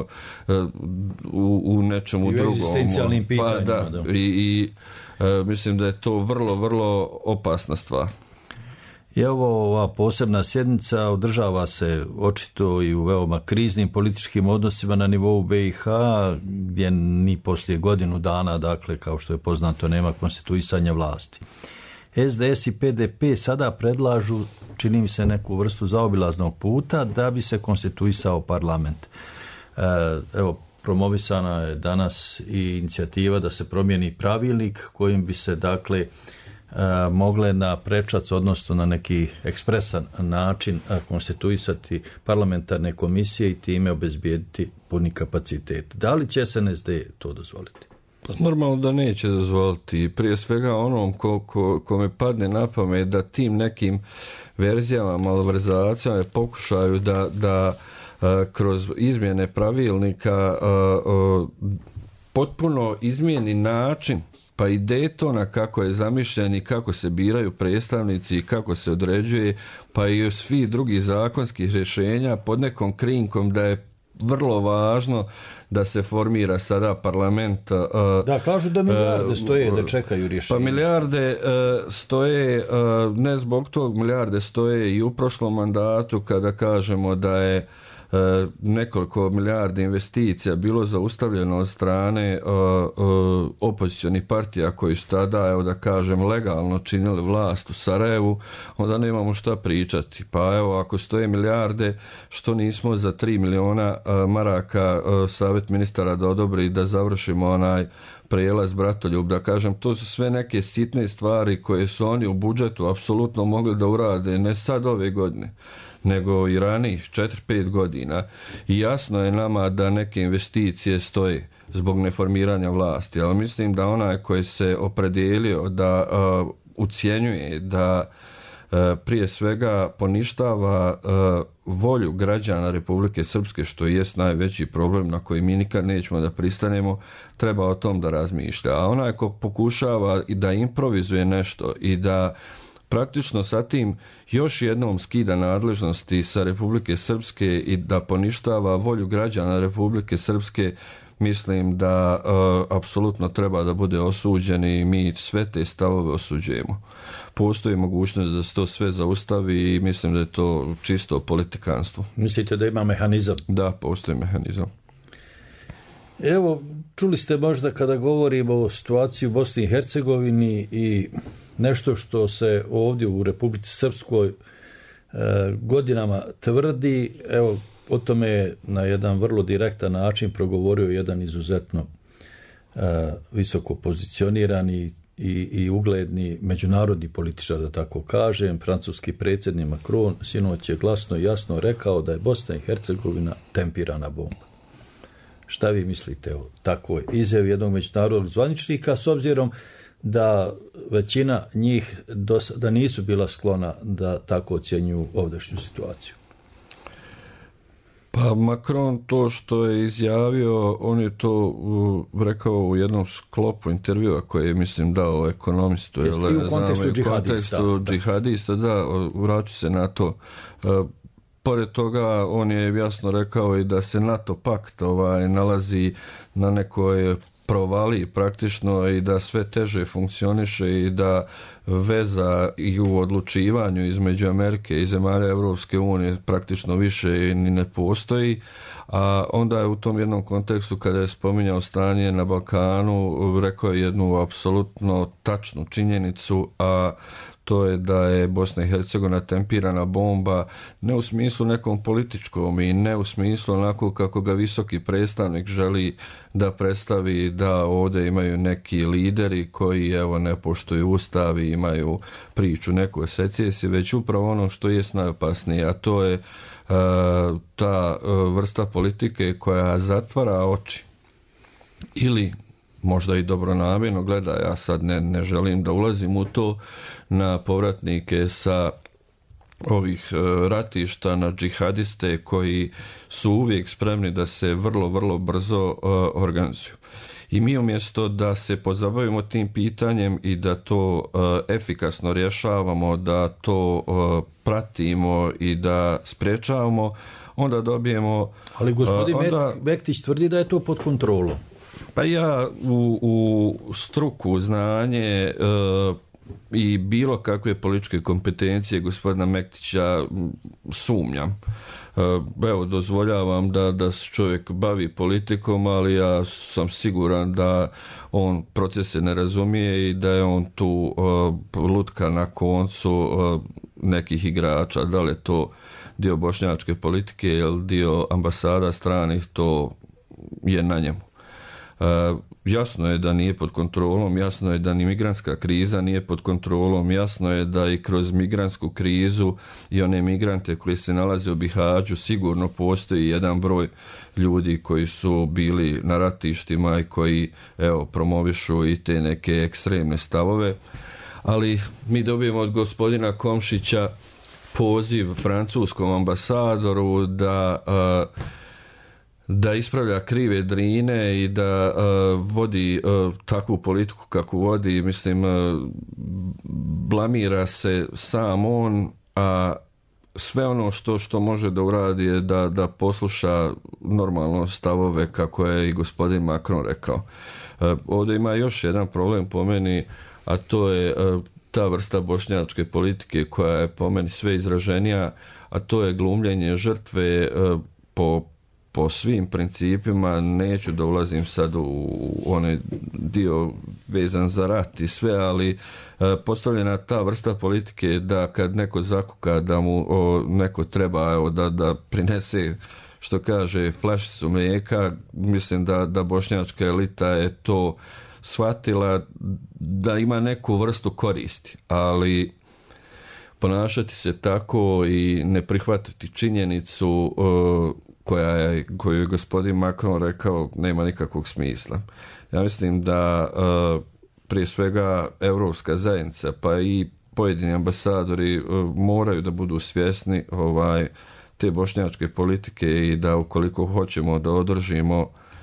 Speaker 12: u nečemu drugom. I u egzistencijalnim pitanjima. Pa da. I mislim da je to vrlo, vrlo opasna stvar.
Speaker 11: I ova posebna sjednica održava se očito i u veoma kriznim političkim odnosima na nivou BiH, gdje ni poslije godinu dana, dakle, kao što je poznato, nema konstituisanja vlasti. SDS i PDP sada predlažu, čini mi se, neku vrstu zaobilaznog puta da bi se konstituisao parlament. Evo, promovisana je danas i inicijativa da se promijeni pravilnik kojim bi se, dakle, mogle na prečac, odnosno na neki ekspresan način konstituisati parlamentarne komisije i time obezbijediti puni kapacitet. Da li će SNSD to dozvoliti?
Speaker 12: Pa normalno da neće dozvoliti. Prije svega onom ko me padne na pamet da tim nekim verzijama, malverzacijama pokušaju da kroz izmjene pravilnika potpuno izmijeni način pa i detona kako je zamišljen i kako se biraju predstavnici i kako se određuje, pa i svi drugi zakonskih rješenja pod nekom krinkom da je vrlo važno da se formira sada parlament.
Speaker 11: Da, kažu da milijarde stoje da čekaju rješenje.
Speaker 12: Pa milijarde stoje, ne zbog tog, milijarde stoje i u prošlom mandatu kada kažemo da je nekoliko milijardi investicija bilo zaustavljeno od strane opozicionih partija koji su tada, evo da kažem, legalno činili vlast u Sarajevu, onda nemamo šta pričati. Pa evo, ako stoje milijarde, što nismo za 3 miliona maraka savjet ministara da odobri da završimo onaj prijelaz Bratoljub, da kažem, to su sve neke sitne stvari koje su oni u budžetu apsolutno mogli da urade, ne sad ove godine, nego i ranijih 4-5 godina. I jasno je nama da neke investicije stoje zbog neformiranja vlasti, ali mislim da onaj koji se opredijelio da ucjenjuje, da prije svega poništava volju građana Republike Srpske, što jest najveći problem na koji mi nikad nećemo da pristanemo, treba o tom da razmišlja. A onaj ko pokušava i da improvizuje nešto i da praktično sa tim još jednom skida nadležnosti sa Republike Srpske i da poništava volju građana Republike Srpske, mislim da apsolutno treba da bude osuđen i mi sve te stavove osuđujemo. Postoji mogućnost da se to sve zaustavi i mislim da je to čisto politikanstvo.
Speaker 11: Mislite da ima mehanizam?
Speaker 12: Da, postoji mehanizam.
Speaker 11: Evo, čuli ste možda kada govorimo o situaciji u Bosni i Hercegovini i nešto što se ovdje u Republici Srpskoj godinama tvrdi, evo, o tome je na jedan vrlo direktan način progovorio jedan izuzetno visoko pozicionirani i ugledni međunarodni političar, da tako kažem, francuski predsjednik Macron sinoć je glasno i jasno rekao da je Bosna i Hercegovina tempirana bomba. Šta vi mislite o takvoj izjavi jednog međunarodnog zvaničnika, s obzirom da većina njih da nisu bila sklona da tako ocjenjuju ovdašnju situaciju?
Speaker 12: Pa Macron to što je izjavio, on je to rekao u jednom sklopu intervjua koje je, mislim, dao ekonomistu.
Speaker 11: I u kontekstu
Speaker 12: džihadista, da, vraću se na to. Pored toga, on je jasno rekao i da se NATO pakt nalazi na nekoj provaliji praktično i da sve teže funkcioniše i da veza i u odlučivanju između Amerike i zemalja Europske unije praktično više ni ne postoji. A onda je u tom jednom kontekstu, kada je spominjao stanje na Balkanu, rekao je jednu apsolutno tačnu činjenicu, a to je da je Bosna i Hercegovina tempirana bomba, ne u smislu nekom političkom i ne u smislu onako kako ga visoki predstavnik želi da predstavi, da ovdje imaju neki lideri koji ne poštuju ustav i imaju priču neku o secesiji, već upravo ono što je najopasnije, a to je ta vrsta politike koja zatvara oči ili možda i dobronamjerno gleda, ja sad ne želim da ulazim u to, na povratnike sa ovih ratišta, na džihadiste koji su uvijek spremni da se vrlo, vrlo brzo organizuju. I mi umjesto da se pozabavimo tim pitanjem i da to efikasno rješavamo, da to pratimo i da sprečavamo, onda dobijemo...
Speaker 11: Ali gospodin Bektić tvrdi da je to pod kontrolom.
Speaker 12: Pa ja u struku, znanje i bilo kakve političke kompetencije gospodina Mektića sumnjam. Evo, dozvoljavam da se čovjek bavi politikom, ali ja sam siguran da on procese ne razumije i da je on tu lutka na koncu nekih igrača. Da li je to dio bošnjačke politike ili dio ambasada stranih, to je na njemu. Jasno je da nije pod kontrolom, jasno je da ni migrantska kriza nije pod kontrolom, jasno je da i kroz migrantsku krizu i one migrante koji se nalaze u Bihaću sigurno postoji jedan broj ljudi koji su bili na ratištima i koji promovišu i te neke ekstremne stavove, ali mi dobijemo od gospodina Komšića poziv francuskom ambasadoru da ispravlja krive Drine i da vodi takvu politiku kakvu vodi. Mislim, blamira se sam on, a sve ono što može da uradi je da posluša normalno stavove kako je i gospodin Macron rekao. Ovdje ima još jedan problem po meni, a to je ta vrsta bošnjačke politike koja je po meni sve izraženija, a to je glumljenje žrtve po svim principima. Neću da ulazim sad u onaj dio vezan za rat i sve, ali postavljena ta vrsta politike da kad neko zakuka da mu neko treba da prinese, što kaže, flašicu mlijeka, mislim da bošnjačka elita je to shvatila da ima neku vrstu koristi, ali ponašati se tako i ne prihvatiti činjenicu koju je gospodin Macron rekao nema nikakvog smisla. Ja mislim da prije svega Europska zajednica pa i pojedini ambasadori moraju da budu svjesni te bošnjačke politike i da ukoliko hoćemo da održimo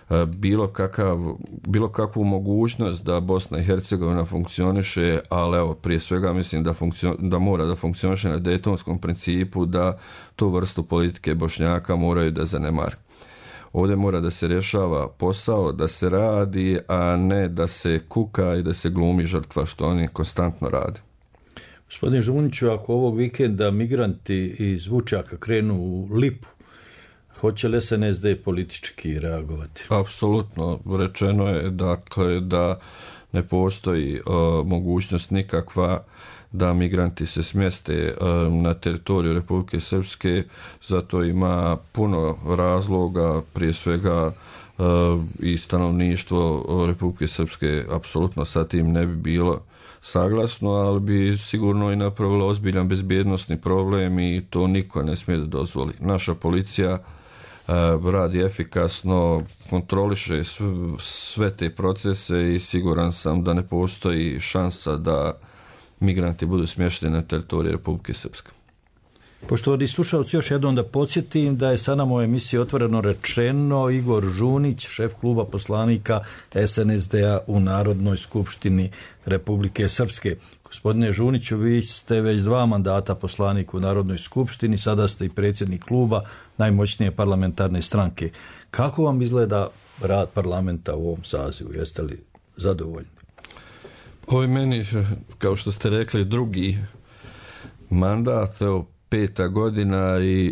Speaker 12: bilo kakvu mogućnost da Bosna i Hercegovina funkcioniše, ali evo, prije svega mislim da mora da funkcioniše na dejtonskom principu, da tu vrstu politike Bošnjaka moraju da zanemare. Ovdje mora da se rješava posao, da se radi, a ne da se kuka i da se glumi žrtva, što oni konstantno rade.
Speaker 11: Gospodin Žuniću, ako ovog vikenda migranti iz Vučjaka krenu u Lipu, hoće li SNSD politički reagovati?
Speaker 12: Apsolutno. Rečeno je dakle da ne postoji mogućnost nikakva da migranti se smjeste na teritoriju Republike Srpske, zato ima puno razloga, prije svega i stanovništvo Republike Srpske apsolutno sa tim ne bi bilo saglasno, ali bi sigurno i napravilo ozbiljan bezbjednosni problem i to niko ne smije da dozvoli. Naša policija radi efikasno, kontroliše sve te procese i siguran sam da ne postoji šansa da migranti budu smješteni na teritoriju Republike Srpske.
Speaker 11: Poštovani slušalci, još jednom da podsjetim da je sa nama u emisiji Otvoreno rečeno Igor Žunić, šef kluba poslanika SNSD-a u Narodnoj skupštini Republike Srpske. Gospodine Žuniću, vi ste već 2 mandata poslanik u Narodnoj skupštini, sada ste i predsjednik kluba najmoćnije parlamentarne stranke. Kako vam izgleda rad parlamenta u ovom sazivu? Jeste li zadovoljni?
Speaker 12: Ovo je meni, kao što ste rekli, drugi mandat, evo 5. godina i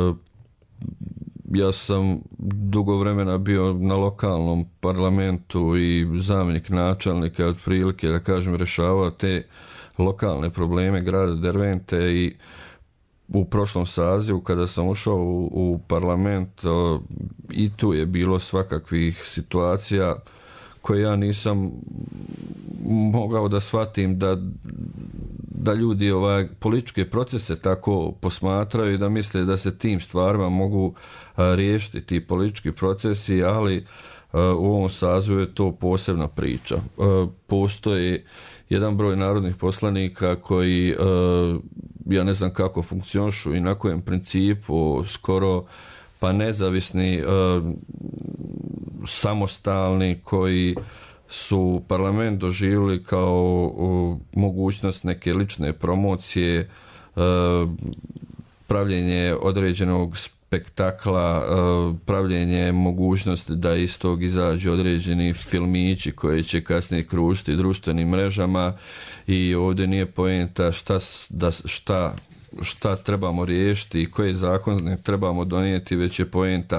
Speaker 12: ja sam dugo vremena bio na lokalnom parlamentu i zamjenik načelnika, otprilike da kažem rješavao te lokalne probleme grada Dervente i u prošlom sazivu kada sam ušao u parlament i tu je bilo svakakvih situacija koje ja nisam mogao da shvatim da ljudi političke procese tako posmatraju i da misle da se tim stvarima mogu riješiti ti politički procesi, ali u ovom sazivu je to posebna priča. Postoji jedan broj narodnih poslanika koji ja ne znam kako funkcionišu i na kojem principu, skoro pa nezavisni, samostalni, koji su parlament doživjeli kao mogućnost neke lične promocije, pravljenje određenog spektakla, pravljenje mogućnosti da iz tog izađu određeni filmići koji će kasnije kružiti društvenim mrežama i ovdje nije poenta šta trebamo riješiti i koje zakone trebamo donijeti, već je poenta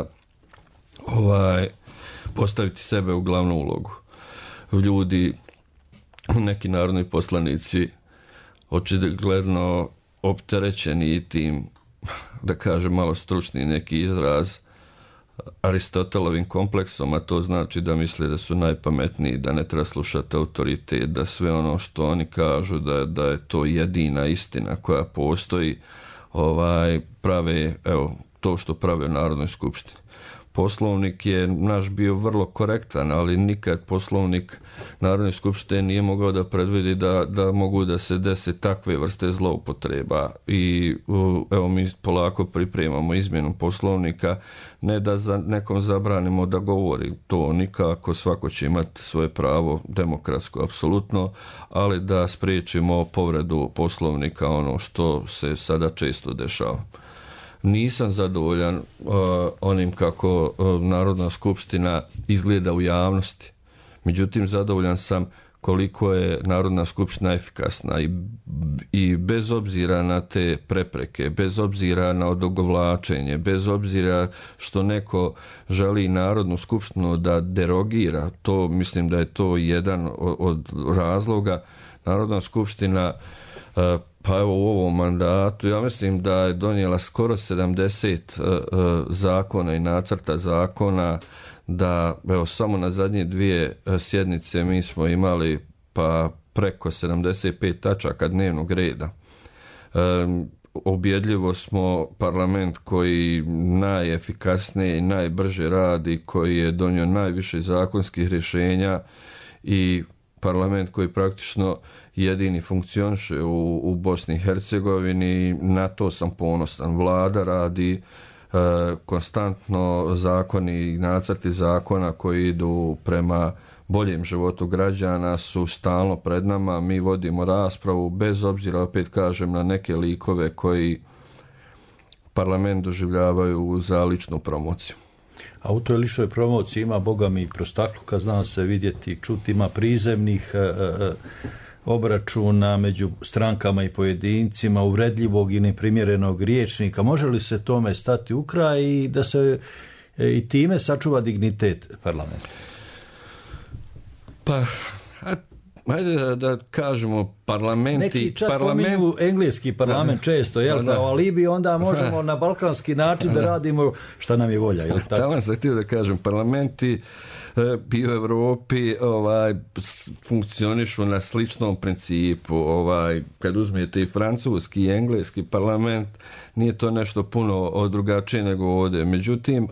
Speaker 12: postaviti sebe u glavnu ulogu. Ljudi, neki narodni poslanici, očigledno opterećeni i tim, da kažem malo stručni neki izraz, Aristotelovim kompleksom, a to znači da misle da su najpametniji, da ne treba slušati autoritet, da sve ono što oni kažu da je to jedina istina koja postoji, prave, evo, to što prave u Narodnoj skupštini. Poslovnik je naš bio vrlo korektan, ali nikad poslovnik Narodne skupštine nije mogao da predvidi da mogu da se dese takve vrste zloupotreba. I evo mi polako pripremamo izmjenu poslovnika, ne da nekom zabranimo da govori, to nikako, svako će imati svoje pravo demokratsko, apsolutno, ali da spriječimo povredu poslovnika, ono što se sada često dešava. Nisam zadovoljan onim kako Narodna skupština izgleda u javnosti. Međutim, zadovoljan sam koliko je Narodna skupština efikasna i bez obzira na te prepreke, bez obzira na odugovlačenje, bez obzira što neko želi Narodnu skupštinu da derogira, to mislim da je to jedan od razloga. Narodna skupština pa evo u ovom mandatu, ja mislim da je donijela skoro 70 zakona i nacrta zakona, da evo samo na zadnje 2 sjednice mi smo imali pa preko 75 tačaka dnevnog reda. Objedljivo smo parlament koji najefikasnije i najbrže radi, koji je donio najviše zakonskih rješenja i parlament koji praktično jedini funkcioniše u Bosni i Hercegovini. Na to sam ponosan. Vlada radi konstantno zakoni i nacrti zakona koji idu prema boljem životu građana su stalno pred nama. Mi vodimo raspravu bez obzira, opet kažem, na neke likove koji parlament doživljavaju za ličnu promociju.
Speaker 11: A u toj ličnoj promociji ima, boga mi, prostakluka, zna se vidjeti, čuti, ima prizemnih obračuna među strankama i pojedincima, uvredljivog i neprimjerenog rječnika. Može li se tome stati u kraj i da se i time sačuva dignitet parlamenta?
Speaker 12: Pa, ajde da kažemo parlamenti...
Speaker 11: Neki čak pominju engleski parlament često, jel, kao alibi, onda možemo na balkanski način da radimo šta nam je volja. Jel, tako?
Speaker 12: Tamo sam htio da kažem, parlamenti i u Europi funkcionišu na sličnom principu. Kad uzmete i francuski i engleski parlament, nije to nešto puno drugačije nego ovdje. Međutim,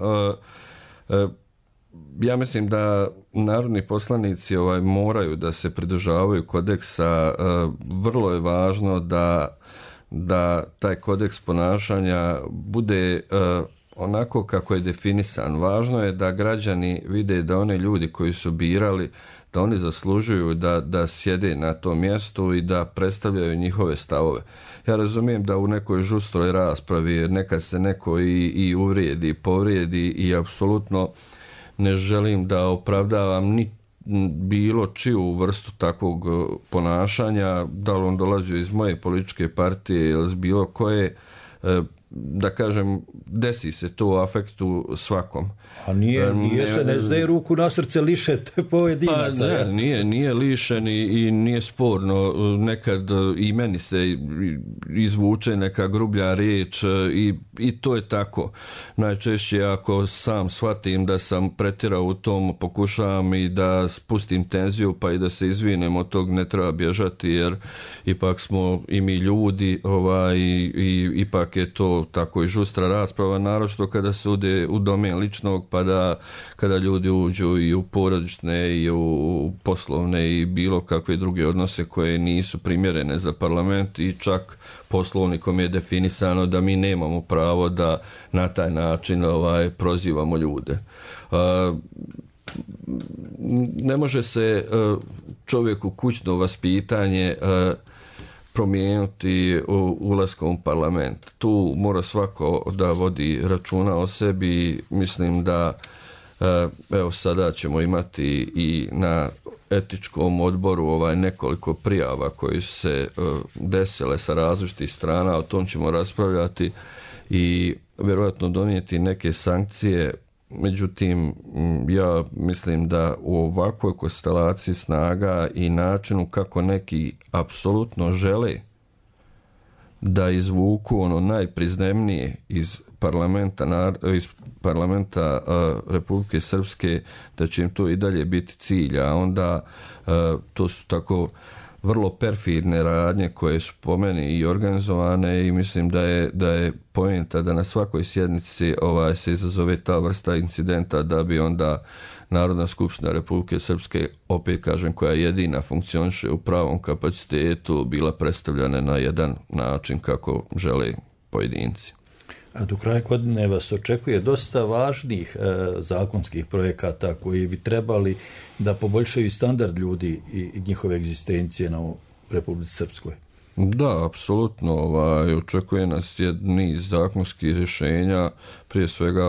Speaker 12: ja mislim da narodni poslanici moraju da se pridržavaju kodeksa. Vrlo je važno da taj kodeks ponašanja bude onako kako je definisan. Važno je da građani vide da oni ljudi koji su birali, da oni zaslužuju da sjede na tom mjestu i da predstavljaju njihove stavove. Ja razumijem da u nekoj žustroj raspravi nekad se neko i uvrijedi, povrijedi i apsolutno ne želim da opravdavam ni bilo čiju vrstu takvog ponašanja, da li on dolazi iz moje političke partije ili iz bilo koje, da kažem, desi se to u afektu svakom.
Speaker 11: A nije se ne zdaje ruku na srce lišet pojedinaca.
Speaker 12: Pa nije lišen i nije sporno. Nekad i meni se izvuče neka grublja riječ i to je tako. Najčešće ako sam shvatim da sam pretjerao u tom, pokušavam i da spustim tenziju pa i da se izvinem od tog, ne treba bježati jer ipak smo i mi ljudi i ipak je to tako i žustra rasprava, naročito kada se ude u domen ličnog, pa da kada ljudi uđu i u porodične i u poslovne i bilo kakve druge odnose koje nisu primjerene za parlament i čak poslovnikom je definisano da mi nemamo pravo da na taj način prozivamo ljude. Ne može se čovjeku kućno vaspitanje promijeniti ulaskom u parlament. Tu mora svako da vodi računa o sebi. Mislim da evo sada ćemo imati i na etičkom odboru nekoliko prijava koji su se desile sa različitih strana, o tom ćemo raspravljati i vjerojatno donijeti neke sankcije. Međutim, ja mislim da u ovakvoj konstelaciji snaga i načinu kako neki apsolutno žele da izvuku ono najprizemnije iz parlamenta Republike Srpske, da će im to i dalje biti cilj, a onda to su tako vrlo perfidne radnje koje su po meni i organizovane i mislim da je poenta da na svakoj sjednici se izazove ta vrsta incidenta da bi onda Narodna skupština Republike Srpske, opet kažem, koja jedina funkcioniše u pravom kapacitetu, bila predstavljena na jedan način kako žele pojedinci.
Speaker 11: A do kraja godine vas očekuje dosta važnih zakonskih projekata koji bi trebali da poboljšaju standard ljudi i njihove egzistencije na Republici Srpskoj.
Speaker 12: Da, apsolutno. Očekuje nas niz zakonskih rješenja, prije svega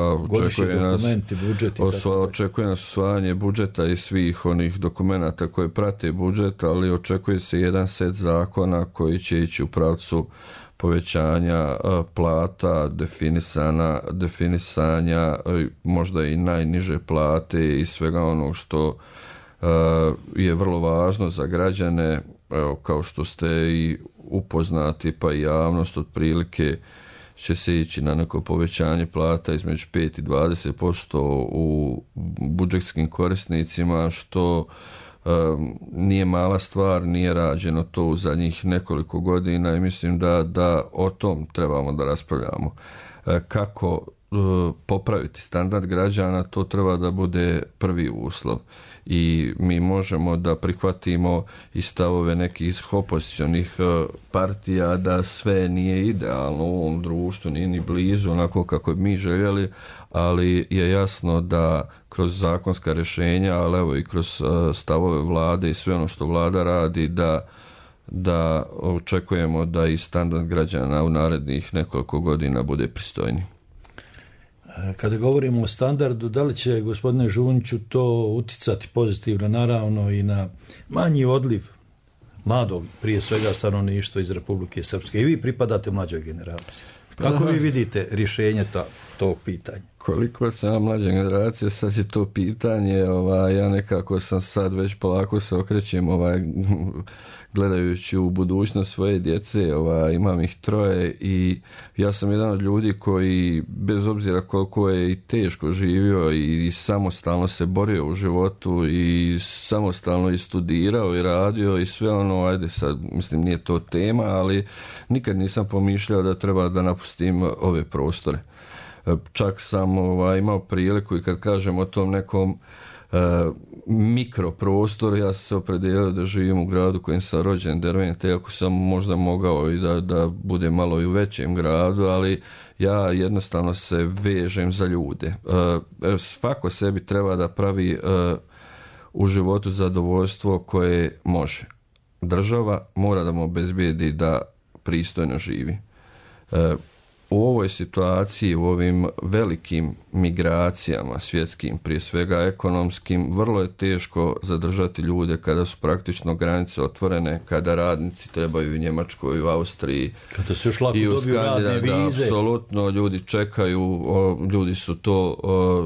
Speaker 12: očekuje nas usvajanje budžeta i svih onih dokumenata koje prate budžet, ali očekuje se jedan set zakona koji će ići u pravcu povećanja plata, definisanja možda i najniže plate i svega onog što je vrlo važno za građane. Evo, kao što ste i upoznati, pa i javnost, otprilike će se ići na neko povećanje plata između 5 i 20% u budžetskim korisnicima, što nije mala stvar, nije rađeno to u zadnjih nekoliko godina i mislim da o tom trebamo da raspravljamo. Kako popraviti standard građana, to treba da bude prvi uslov. I mi možemo da prihvatimo i stavove nekih opozicionih partija da sve nije idealno u ovom društvu, nije ni blizu onako kako bi mi željeli, ali je jasno da kroz zakonska rješenja, ali evo i kroz stavove vlade i sve ono što vlada radi, da očekujemo da i standard građana u narednih nekoliko godina bude pristojni.
Speaker 11: Kada govorimo o standardu, da li će, gospodine Žuniću, to uticati pozitivno, naravno, i na manji odliv mladog, prije svega stanovništva iz Republike Srpske? I vi pripadate mlađoj generaciji. Kako vi vidite rješenje tog pitanja?
Speaker 12: Koliko sam mlađa generacija, sad je to pitanje, ja nekako sam sad već polako se okrećem gledajući u budućnost svoje djece, imam ih 3 i ja sam jedan od ljudi koji, bez obzira koliko je i teško živio i samostalno se borio u životu i samostalno i studirao i radio i sve ono, ajde sad, mislim nije to tema, ali nikad nisam pomišljao da treba da napustim ove prostore. Čak sam imao priliku i kad kažem o tom nekom mikroprostoru, ja sam se opredelio da živim u gradu kojem sam rođen, Dervente, ako sam možda mogao i da bude malo i u većem gradu, ali ja jednostavno se vežem za ljude. Svako sebi treba da pravi u životu zadovoljstvo koje može. Država mora da mu obezbijedi da pristojno živi. U ovoj situaciji, u ovim velikim migracijama svjetskim, prije svega ekonomskim, vrlo je teško zadržati ljude kada su praktično granice otvorene, kada radnici trebaju u Njemačkoj, u Austriji
Speaker 11: kada se još lako
Speaker 12: i u
Speaker 11: dobiju radne vize.
Speaker 12: Apsolutno, ljudi čekaju, ljudi su to,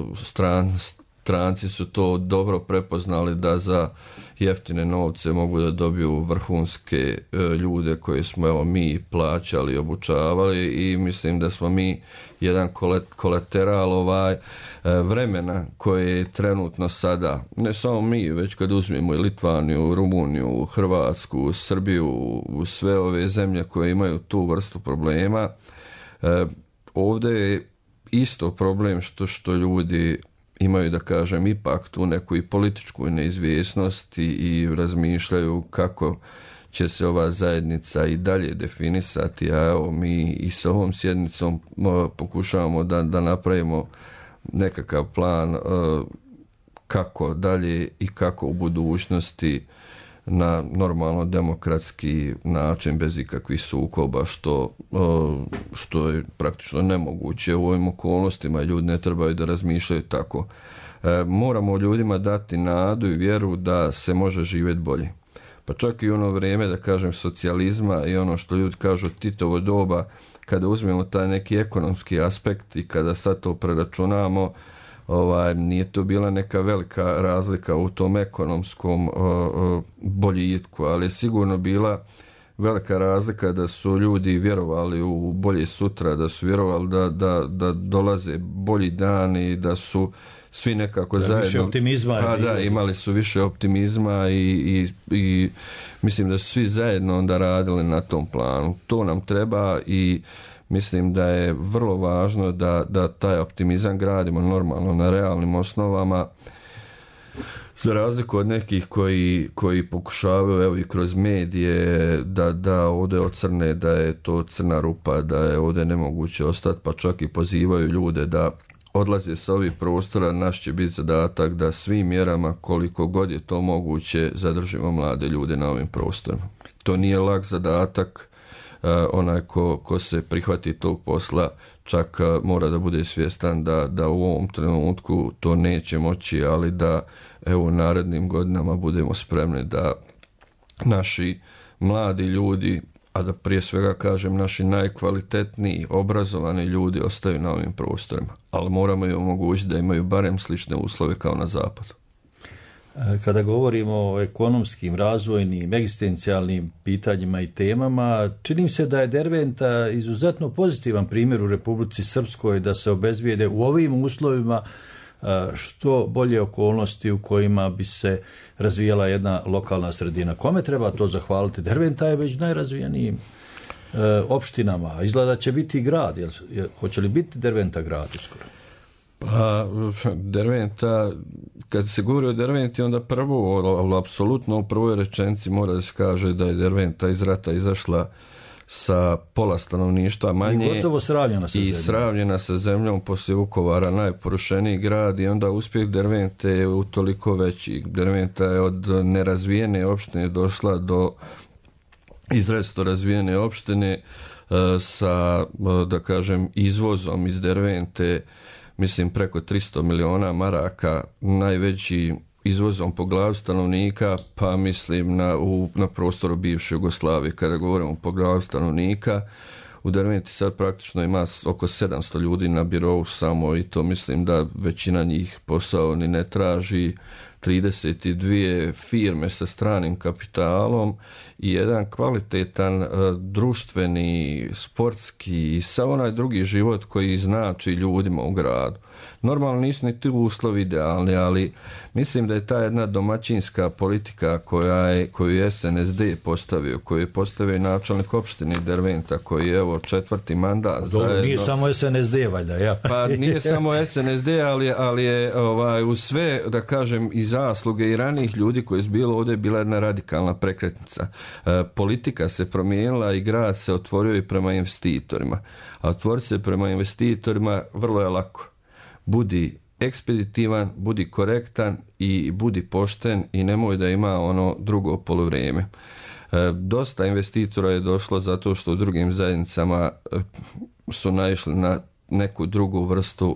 Speaker 12: stranci su to dobro prepoznali da za jeftine novce mogu da dobiju vrhunske ljude koje smo mi plaćali, obučavali i mislim da smo mi jedan kolateral vremena koje je trenutno sada, ne samo mi, već kad uzmemo i Litvaniju, Rumuniju, Hrvatsku, Srbiju, u sve ove zemlje koje imaju tu vrstu problema, ovdje je isto problem što ljudi imaju, da kažem, ipak tu neku i političku neizvjesnost i razmišljaju kako će se ova zajednica i dalje definisati, a evo mi i s ovom sjednicom pokušavamo da napravimo nekakav plan kako dalje i kako u budućnosti na normalno demokratski način bez ikakvih sukoba što je praktično nemoguće u ovim okolnostima. Ljudi ne trebaju da razmišljaju tako. Moramo ljudima dati nadu i vjeru da se može živjeti bolje. Pa čak i ono vrijeme, da kažem, socijalizma i ono što ljudi kažu Titovo doba, kada uzmemo taj neki ekonomski aspekt i kada sad to preračunamo, nije to bila neka velika razlika u tom ekonomskom boljitku, ali je sigurno bila velika razlika da su ljudi vjerovali u bolje sutra, da su vjerovali da dolaze bolji dani i da su svi nekako zajedno...
Speaker 11: Više optimizma.
Speaker 12: Imali su više optimizma i mislim da su svi zajedno onda radili na tom planu. To nam treba i mislim da je vrlo važno da taj optimizam gradimo normalno na realnim osnovama, za razliku od nekih koji pokušavaju, evo i kroz medije, da ovdje ocrne da je to crna rupa, da je ovdje nemoguće ostati, pa čak i pozivaju ljude da odlaze sa ovih prostora. Naš će biti zadatak da svim mjerama, koliko god je to moguće, zadržimo mlade ljude na ovim prostorima. To nije lak zadatak. Onaj ko se prihvati tog posla čak mora da bude svjestan da u ovom trenutku to neće moći, ali da evo u narednim godinama budemo spremni da naši mladi ljudi, a da prije svega kažem naši najkvalitetniji obrazovani ljudi ostaju na ovim prostorima, ali moramo im omogućiti da imaju barem slične uslove kao na zapadu.
Speaker 11: Kada govorimo o ekonomskim, razvojnim, egzistencijalnim pitanjima i temama, čini se da je Derventa izuzetno pozitivan primjer u Republici Srpskoj da se obezbijede u ovim uslovima što bolje okolnosti u kojima bi se razvijala jedna lokalna sredina. Kome treba to zahvaliti? Derventa je već najrazvijeniji opštinama. Izgleda će biti grad. Hoće li biti Derventa grad uskoro?
Speaker 12: Pa, Derventa, kad se govori o Derventi, onda prvo, apsolutno u prvoj rečenici mora da se kaže da je Derventa iz rata izašla sa pola stanovništva manje
Speaker 11: i gotovo
Speaker 12: sravnjena sa zemljom poslije Vukovara, najporušeniji grad, i onda uspjeh Dervente je utoliko veći. Derventa je od nerazvijene opštine došla do izrazito razvijene opštine sa, da kažem, izvozom iz Dervente, mislim preko 300 miliona maraka, najveći izvozom po glavi stanovnika, pa mislim na prostoru bivše Jugoslavije. Kada govorimo po glavi stanovnika, u Derventi sad praktično ima oko 700 ljudi na birou samo, i to mislim da većina njih posao ni ne traži, 32 firme sa stranim kapitalom i jedan kvalitetan društveni, sportski i sav onaj drugi život koji znači ljudima u gradu. Normalno nisu ni ti uslovi idealni, ali mislim da je ta jedna domaćinska politika koju je SNSD postavio, koju je postavio načelnik opštine Derventa, koji je evo 4. mandat.
Speaker 11: Dobro, nije samo SNSD valjda, ja.
Speaker 12: Pa nije samo SNSD, ali je uz sve, da kažem, i zasluge i ranijih ljudi koji su bilo ovdje, bila jedna radikalna prekretnica. Politika se promijenila i grad se otvorio i prema investitorima. A otvoriti se prema investitorima vrlo je lako. Budi ekspeditivan, budi korektan i budi pošten i nemoj da ima ono drugo poluvrijeme. Dosta investitora je došlo zato što u drugim zajednicama su naišli na neku drugu vrstu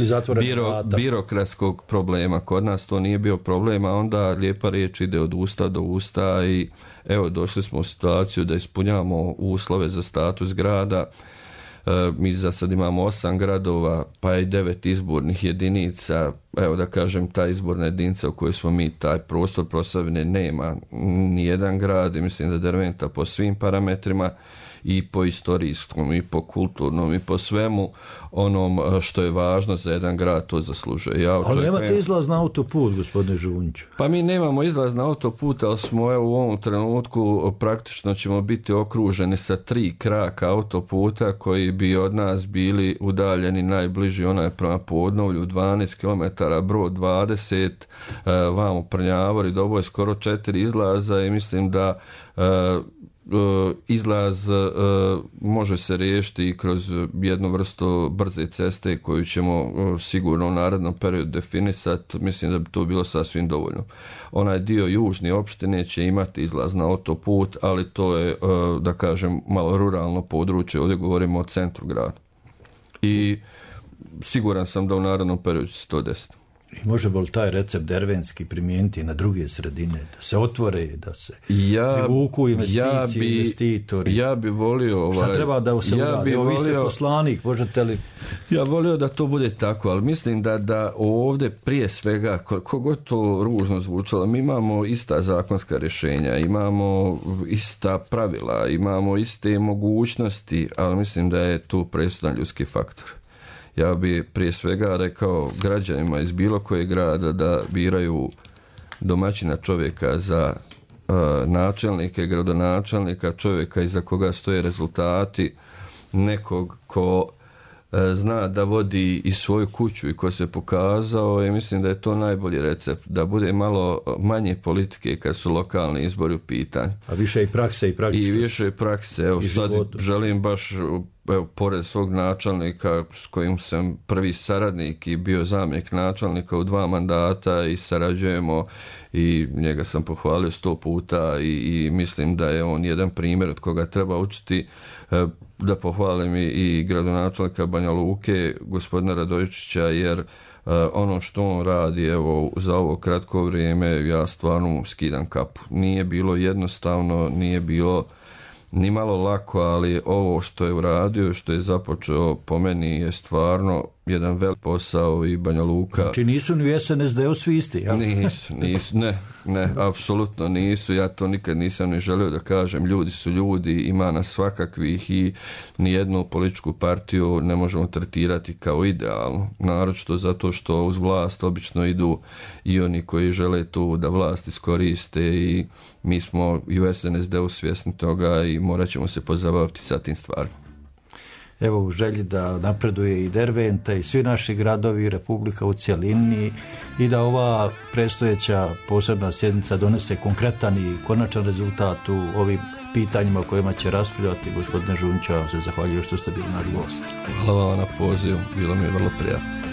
Speaker 12: birokratskog problema. Kod nas to nije bio problem, a onda lijepa riječ ide od usta do usta i evo došli smo u situaciju da ispunjavamo uslove za status grada. Mi za sad imamo 8 gradova, pa i 9 izbornih jedinica. Evo da kažem, ta izborna jedinica u kojoj smo mi, taj prostor Prosavine, nema nijedan grad, i mislim da Derventa po svim parametrima, i po istorijskom, i po kulturnom, i po svemu onom što je važno za jedan grad, to zaslužuje.
Speaker 11: Ali nemate izlaz na autoput, gospodine Žunjiću?
Speaker 12: Pa mi nemamo izlaz na autoput, ali smo u ovom trenutku praktično ćemo biti okruženi sa 3 kraka autoputa koji bi od nas bili udaljeni najbliži onaj prema Podnovlju 12 km, Brod 20, vamo Prnjavor i Doboj skoro 4 izlaza, i mislim da izlaz može se riješiti i kroz jednu vrstu brze ceste koju ćemo sigurno u narednom periodu definisati. Mislim da bi to bilo sasvim dovoljno. Onaj dio južne opštine će imati izlaz na autoput, ali to je, da kažem, malo ruralno područje. Ovdje govorimo o centru grada. I siguran sam da u narednom periodu će se to desiti.
Speaker 11: I može li taj recept dervenski primijeniti na druge sredine, da se otvore, da se privuku investitori?
Speaker 12: Ja bi volio...
Speaker 11: Šta treba da se uradi? Vi ste poslanik, možete li...
Speaker 12: Ja volio da to bude tako, ali mislim da ovdje prije svega, kogod to ružno zvučalo, mi imamo ista zakonska rješenja, imamo ista pravila, imamo iste mogućnosti, ali mislim da je tu presudan ljudski faktor. Ja bi prije svega rekao građanima iz bilo kojeg grada da biraju domaćina čovjeka za načelnike, gradonačelnika, čovjeka iza koga stoje rezultati, nekog ko zna da vodi i svoju kuću i ko se pokazao, i mislim da je to najbolji recept, da bude malo manje politike kad su lokalni izbori u pitanju.
Speaker 11: A više i prakse i praktičnosti.
Speaker 12: I više prakse. Evo sad želim baš, pored svog načelnika s kojim sam prvi saradnik i bio zamjenik načelnika u 2 mandata i sarađujemo, i njega sam pohvalio 100 puta i mislim da je on jedan primjer od koga treba učiti. Da pohvalim i gradonačelnika Banja Luke, gospodina Radojičića, jer ono što on radi, evo, za ovo kratko vrijeme, ja stvarno skidam kapu. Nije bilo jednostavno, nije bilo ni malo lako, ali ovo što je uradio, što je započeo, po meni je stvarno jedan velik posao i Banja Luka.
Speaker 11: Znači nisu ni u SNSD-u svi isti, jel?
Speaker 12: Nisu, ne, apsolutno nisu. Ja to nikad nisam ni želio da kažem. Ljudi su ljudi, ima nas svakakvih i nijednu političku partiju ne možemo tretirati kao idealno. Naročito zato što uz vlast obično idu i oni koji žele tu da vlast iskoriste i mi smo i u SNSD-u svjesni toga i morat ćemo se pozabaviti sa tim stvarima.
Speaker 11: Evo u želji da napreduje i Derventa i svi naši gradovi, Republika u cjelini i da ova predstojeća posebna sjednica donese konkretan i konačan rezultat u ovim pitanjima o kojima će raspravljati. Gospodine Žunić, vam se zahvaljujem što ste bili naš gost.
Speaker 12: Hvala vam na pozivu, bilo mi je vrlo prijatno.